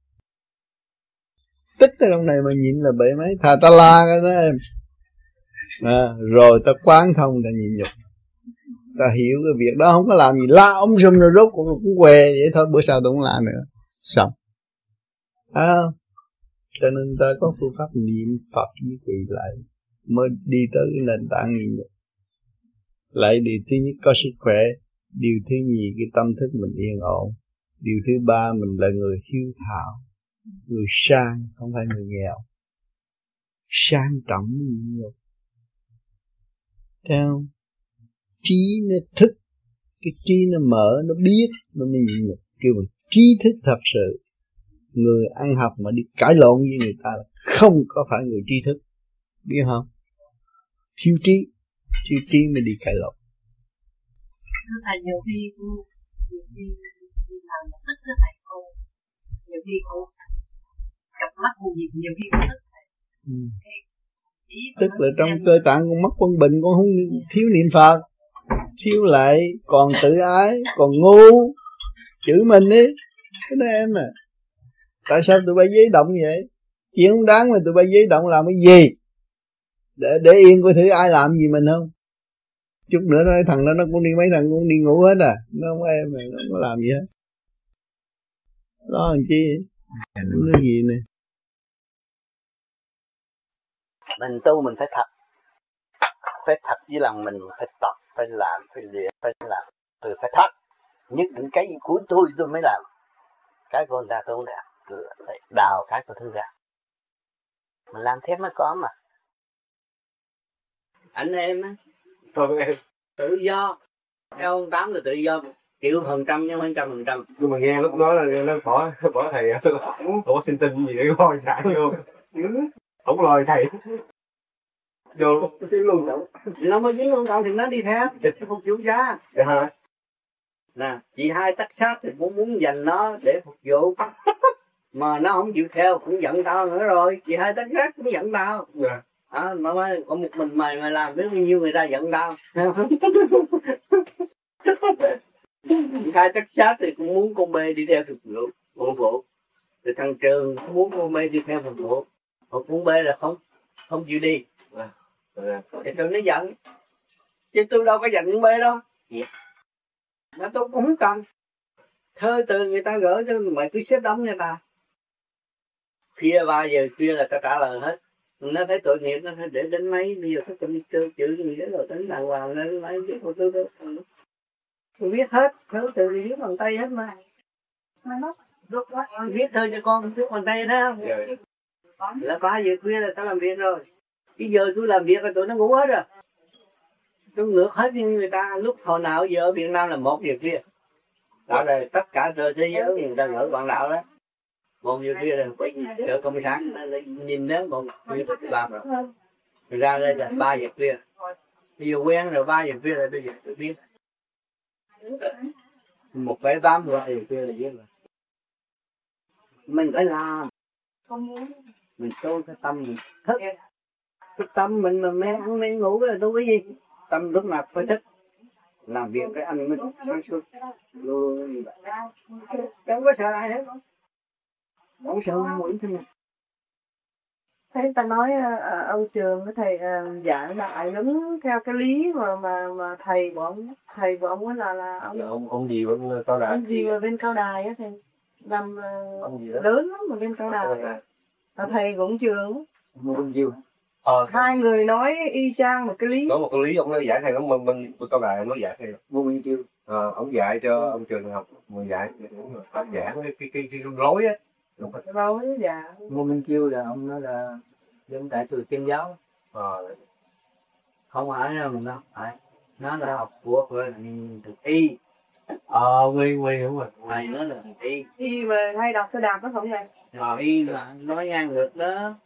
Speaker 10: Tức ở trong này mà nhịn là bể máy, thà ta la cái đó em. À, rồi ta quán thông ta nhịn nhục. Ta hiểu cái việc đó không có làm gì, la ống sum rồi rốt cũng cũng què vậy thôi, bữa sau tôi không la nữa. Xong. À, cho nên ta có phương pháp niệm Phật với quỳ lại mới đi tới cái nền tảng nhịn nhục. Lại điều thứ nhất có sức khỏe, điều thứ nhì cái tâm thức mình yên ổn, điều thứ ba mình là người hiếu thảo, người sang không phải người nghèo, sang trọng nhịn nhục. Theo trí nó thức, cái trí nó mở, nó biết, nó mới nhịn nhục. Kêu bằng trí thức thật sự. Người ăn học mà đi cãi lộn với người ta là không có phải người trí thức, biết không? Thiếu trí, thiếu trí mới đi cãi lộn.
Speaker 15: Thưa thầy, nhiều khi nhiều khi làm tức đó thầy. Cô nhiều khi cô cặp mắt cô gì nhiều khi cô thức thầy.
Speaker 2: Ừ. Tức là trong cơ tạng con mất quân bình, con không thiếu niệm Phật, thiếu lệ, còn tự ái, còn ngu, chửi mình đi. Cái đó em à, tại sao tụi bay giấy động vậy? Chuyện không đáng mà tụi bay giấy động làm cái gì? Để để yên coi thử ai làm gì mình không? Chút nữa nói thằng đó nó cũng đi, mấy thằng cũng đi ngủ hết à, nó không em mà nó không có làm gì hết. Đó làm chi? Nó gì nè?
Speaker 3: Mình tu mình phải thật, phải thật với lòng mình, phải tập, phải làm, phải luyện, phải làm, tôi phải thật. Nhất định cái gì của tôi tôi mới làm, cái của người ta tôi không làm, tôi phải đào cái của tôi ra. Mình làm thế mới có mà. Anh em á, tự do, theo ông Tám là tự do, triệu phần trăm chứ không phải trăm phần trăm.
Speaker 16: Nhưng mà nghe lúc đó là nó bỏ bỏ thầy, bỏ xin tin gì để coi trả vô, không lời thầy. Vô xin luôn đâu.
Speaker 3: Nó mới dính luôn đâu thì nó đi theo, phục vụ cha.
Speaker 16: Dạ hả?
Speaker 3: Nè, chị hai tắc sát thì cũng muốn dành nó để phục vụ. Mà nó không chịu theo cũng giận tao nữa rồi. Chị hai tắc sát cũng giận tao.
Speaker 16: Dạ.
Speaker 3: À, mà mới có một mình mày mày làm biết bao nhiêu người ta giận tao. Chị hai tắc sát thì cũng muốn con bê đi theo phục vụ, phục vụ. Thì thằng Trường cũng muốn con bê đi theo phục vụ. Còn con bê là không, không chịu đi.
Speaker 16: Dạ.
Speaker 3: Thì Trường nó giận. Chứ tôi đâu có giận con bê đâu.
Speaker 16: Dạ.
Speaker 3: Mà tôi cũng không cần. Thơ từ người ta gửi cho mày tôi xếp đóng người ta. Khuya ba giờ khuya là ta trả lời hết. Nó thấy tội nghiệp nó phải để đến mấy, bây giờ tôi cần chữ chữ người đó rồi tính đàng hoàng lên lấy chứ của tôi tôi tôi viết hết, thơ từ thì viết bằng tay hết mà. Mà nó tôi viết thơ cho con viết bằng tay đó. Là ba giờ khuya là ta làm việc rồi. Cái giờ tôi làm việc là tụi nó ngủ hết rồi. Tôi ngược hết như người ta, lúc hồi nào giờ ở Việt Nam là một giờ kia. Đó là tất cả thế giới người ta gửi bạn đạo đó. Một giờ kia là chợ công sản, nhìn đến một người tôi làm rồi. Rồi ra đây là ba giờ kia. Bây giờ quen rồi ba giờ kia là bây giờ tôi biết. Một bảy tám ba giờ kia là biết rồi. Mình phải làm. Mình tu cái tâm mình thức. Cái tâm mình mà mê ăn mê ngủ là tu cái gì? Tâm lúc nào phải thức. Làm việc cái ăn mình ăn suốt luôn. Đâu có sợ ai hết. Không sợ mũi thôi.
Speaker 11: Thấy ta nói uh, ông Trường với thầy uh, giảng đại đúng theo cái lý mà mà mà thầy của ông thầy của ông là là ông
Speaker 16: dạ, ông ông gì bên cao đài.
Speaker 11: Ông gì mà bên cao đài á thầy làm uh, lớn lắm mà bên cao đài. Là thầy của ông Trường.
Speaker 16: Ông Diêu. Ờ,
Speaker 11: hai người nói y chang một cái lý.
Speaker 16: Có một cái lý ông nói giải thầy ông bên bên cao đài ông nói giải thầy Ngô Minh Chiêu. Ờ, ông dạy cho ừ. ông Trường học, người dạy ông giảng cái cái cái, cái rối á.
Speaker 11: Rối dạ.
Speaker 3: Ngô Minh Chiêu là ông nói là dân tại từ Kiên giáo. Ờ. Không phải đâu mình đâu, phải. Nó là học của của thực y.
Speaker 16: Ờ, quy quy đúng rồi.
Speaker 3: Này nó là thực y.
Speaker 11: Y mà hay đọc xe đạp nó không vậy?
Speaker 3: Ờ, y là nói ngang ngược đó.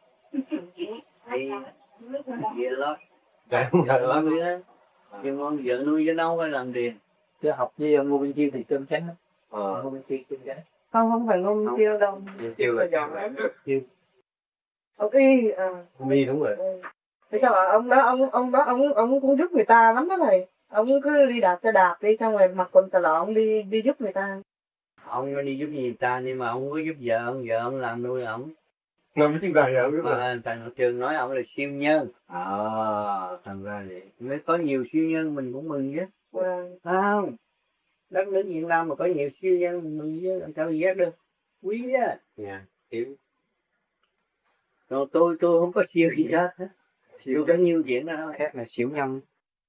Speaker 3: Y vậy đó.
Speaker 16: Dạ,
Speaker 3: dạ đó. Nhưng con vợ nuôi cho đâu phải làm tiền. Chứ học với ông Ngô Minh Chiêu thì chân chánh. Ờ. Ngô Minh Chiêu chân chánh.
Speaker 11: Không, không phải Ngô Minh Chiêu đâu.
Speaker 16: Chiêu là Chiêu.
Speaker 11: Ông y à.
Speaker 16: Ông y đúng rồi.
Speaker 11: Thế cho ông đó ông ông đó ông ông cũng giúp người ta lắm đó thầy. Ông cứ đi đạp xe đạp đi, xong rồi mặc quần xà lọ ông đi đi giúp người ta.
Speaker 3: Ông có đi giúp người ta nhưng mà ông có giúp vợ ông, vợ ông làm nuôi ông.
Speaker 16: Làm tiếng đài rồi biết
Speaker 3: mà thầy Trường nói ông là siêu nhân. Ờ, à, thành ra vậy. Nếu có nhiều siêu nhân mình cũng mừng chứ.
Speaker 11: Wow.
Speaker 3: Không. Đất nước Việt Nam mà có nhiều siêu nhân mình mừng chứ, làm sao giác được. Quý á.
Speaker 16: Dạ, hiểu.
Speaker 3: Rồi tôi tôi không có siêu gì hết. Siêu có nhiều chuyện đó khác là siêu nhân.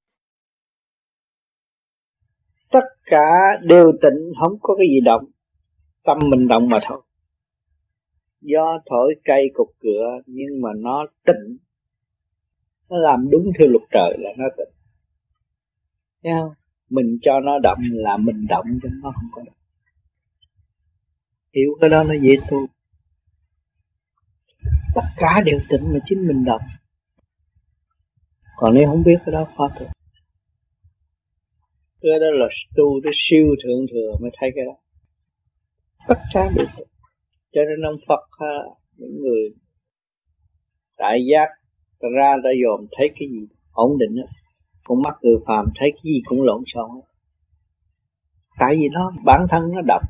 Speaker 2: Tất cả đều tịnh, không có cái gì động. Tâm mình động mà thôi. Gió thổi cây cục cửa nhưng mà nó tịnh. Nó làm đúng theo luật trời là nó tịnh. Thấy không? Mình cho nó động là mình động cho nó không có động. Hiểu cái đó nó dễ tu. Tất cả đều tịnh mà chính mình động. Còn nếu không biết cái đó khó tu. Cái đó là tu tới siêu thượng thừa mới thấy cái đó.
Speaker 3: phát sáng được. Cho nên ông Phật ha, những người đại giác ra ra dòm thấy cái gì ổn định á, con mắt người phàm thấy cái gì cũng lộn xộn. Tại vì nó bản thân nó độc,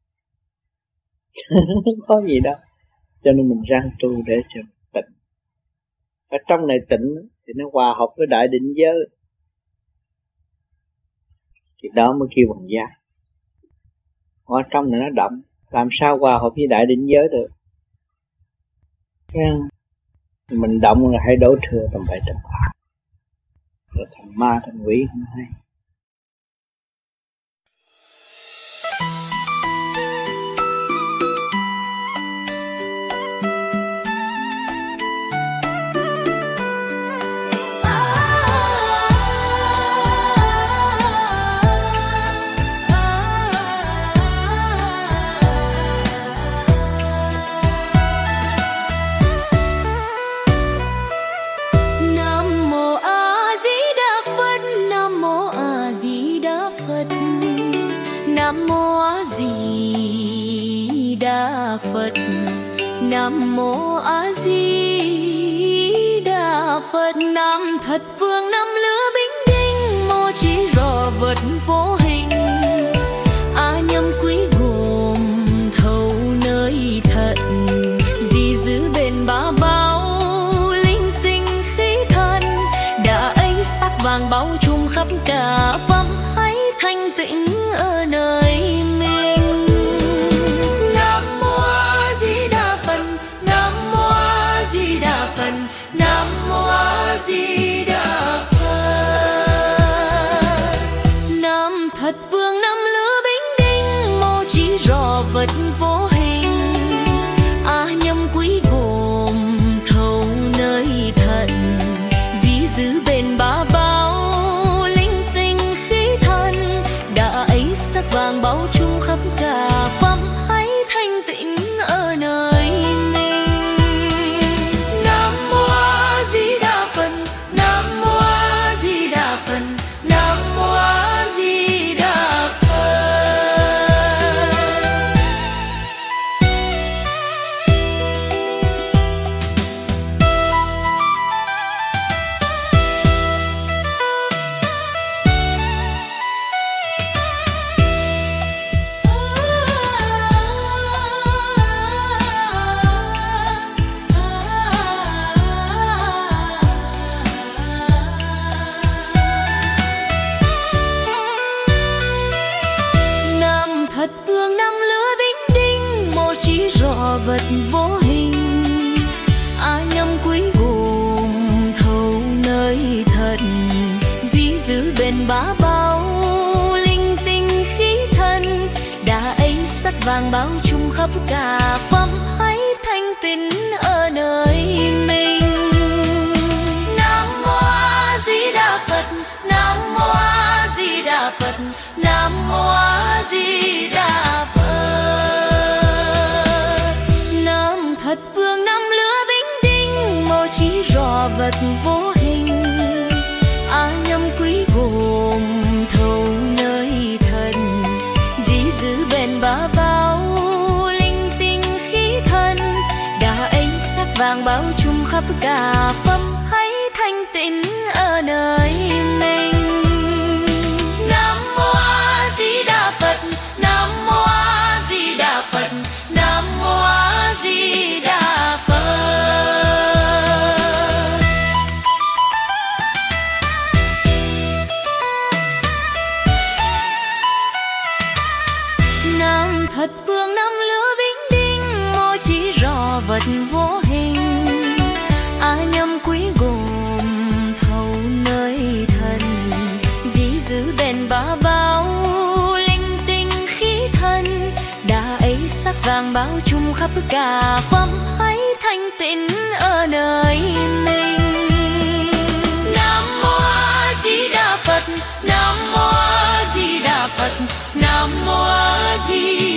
Speaker 3: không có gì đâu. Cho nên mình ráng tu để cho tịnh. Ở trong này tịnh thì nó hòa hợp với đại định giới, thì đó mới kêu bằng giác. Ở trong này nó động, làm sao hòa hợp với đại định giới được? Mình động là hãy đổ thừa tầm bậy tầm bạ, rồi thành ma thành quỷ không hay.
Speaker 17: Phật. Nam mô A Di Đà Phật. Nam thật vương năm lứa bính đinh, mô chỉ rò vật vô hình. A nhâm quý gồm thâu nơi thận, di giữ bền ba bao linh tinh khí thần. Đã ấy sắc vàng bao trùm khắp cả phẩm ấy thanh tịnh ở nơi mình. Nam mô A Di Đà Phật. Nam mô A Di Đà Phật. Nam mô A Di Đà Phật. Nam thật vương năm lứa bính đinh, mô chỉ rò vật vô hình. A nhâm quý gồm thâu nơi thận, di giữ bền ba bao linh tinh khí thần. Đã ấy sắc vàng bao trùm khắp cả phẩm ấy thanh tịnh ở nơi mình. Nam mô A Di Đà Phật. Nam mô A Di Đà Phật. Nam mô A Di Đà Phật. Nam thật vương năm lứa bính đinh, mô chỉ rò vật vô hình. A nhâm quý gồm thâu nơi thận, di giữ bền ba bao linh tinh khí thần. Đã ấy sắc vàng bao trùm khắp cả phẩm ấy thanh tịnh ở nơi mình. Nam mô A Di Đà Phật. Nam mô A Di Đà Phật. Nam mô A Di Đà Phật. Nam thật vương năm lứa bính đinh, mô chỉ rò vật vô hình. A nhâm quý gồm thâu nơi thần, di giữ bền ba bao linh tinh khí thần. Đã ấy sắc vàng bao trùm khắp cả phẩm ấy thanh tịnh ở nơi mình. Nam mô A Di Đà Phật. Nam mô A Di Đà Phật. Nam mô A Di Đà Phật. Nam thật vương năm lứa bính đinh, mô chỉ rò vật vô hình. A nhâm quý gồm thâu nơi thần, di giữ bền ba bao linh tinh khí thần. Đã ấy sắc vàng bao trùm khắp cả phẩm ấy thanh tịnh ở nơi mình. Nam mô A Di Đà Phật. Nam mô A Di Đà Phật. Nam mô A Di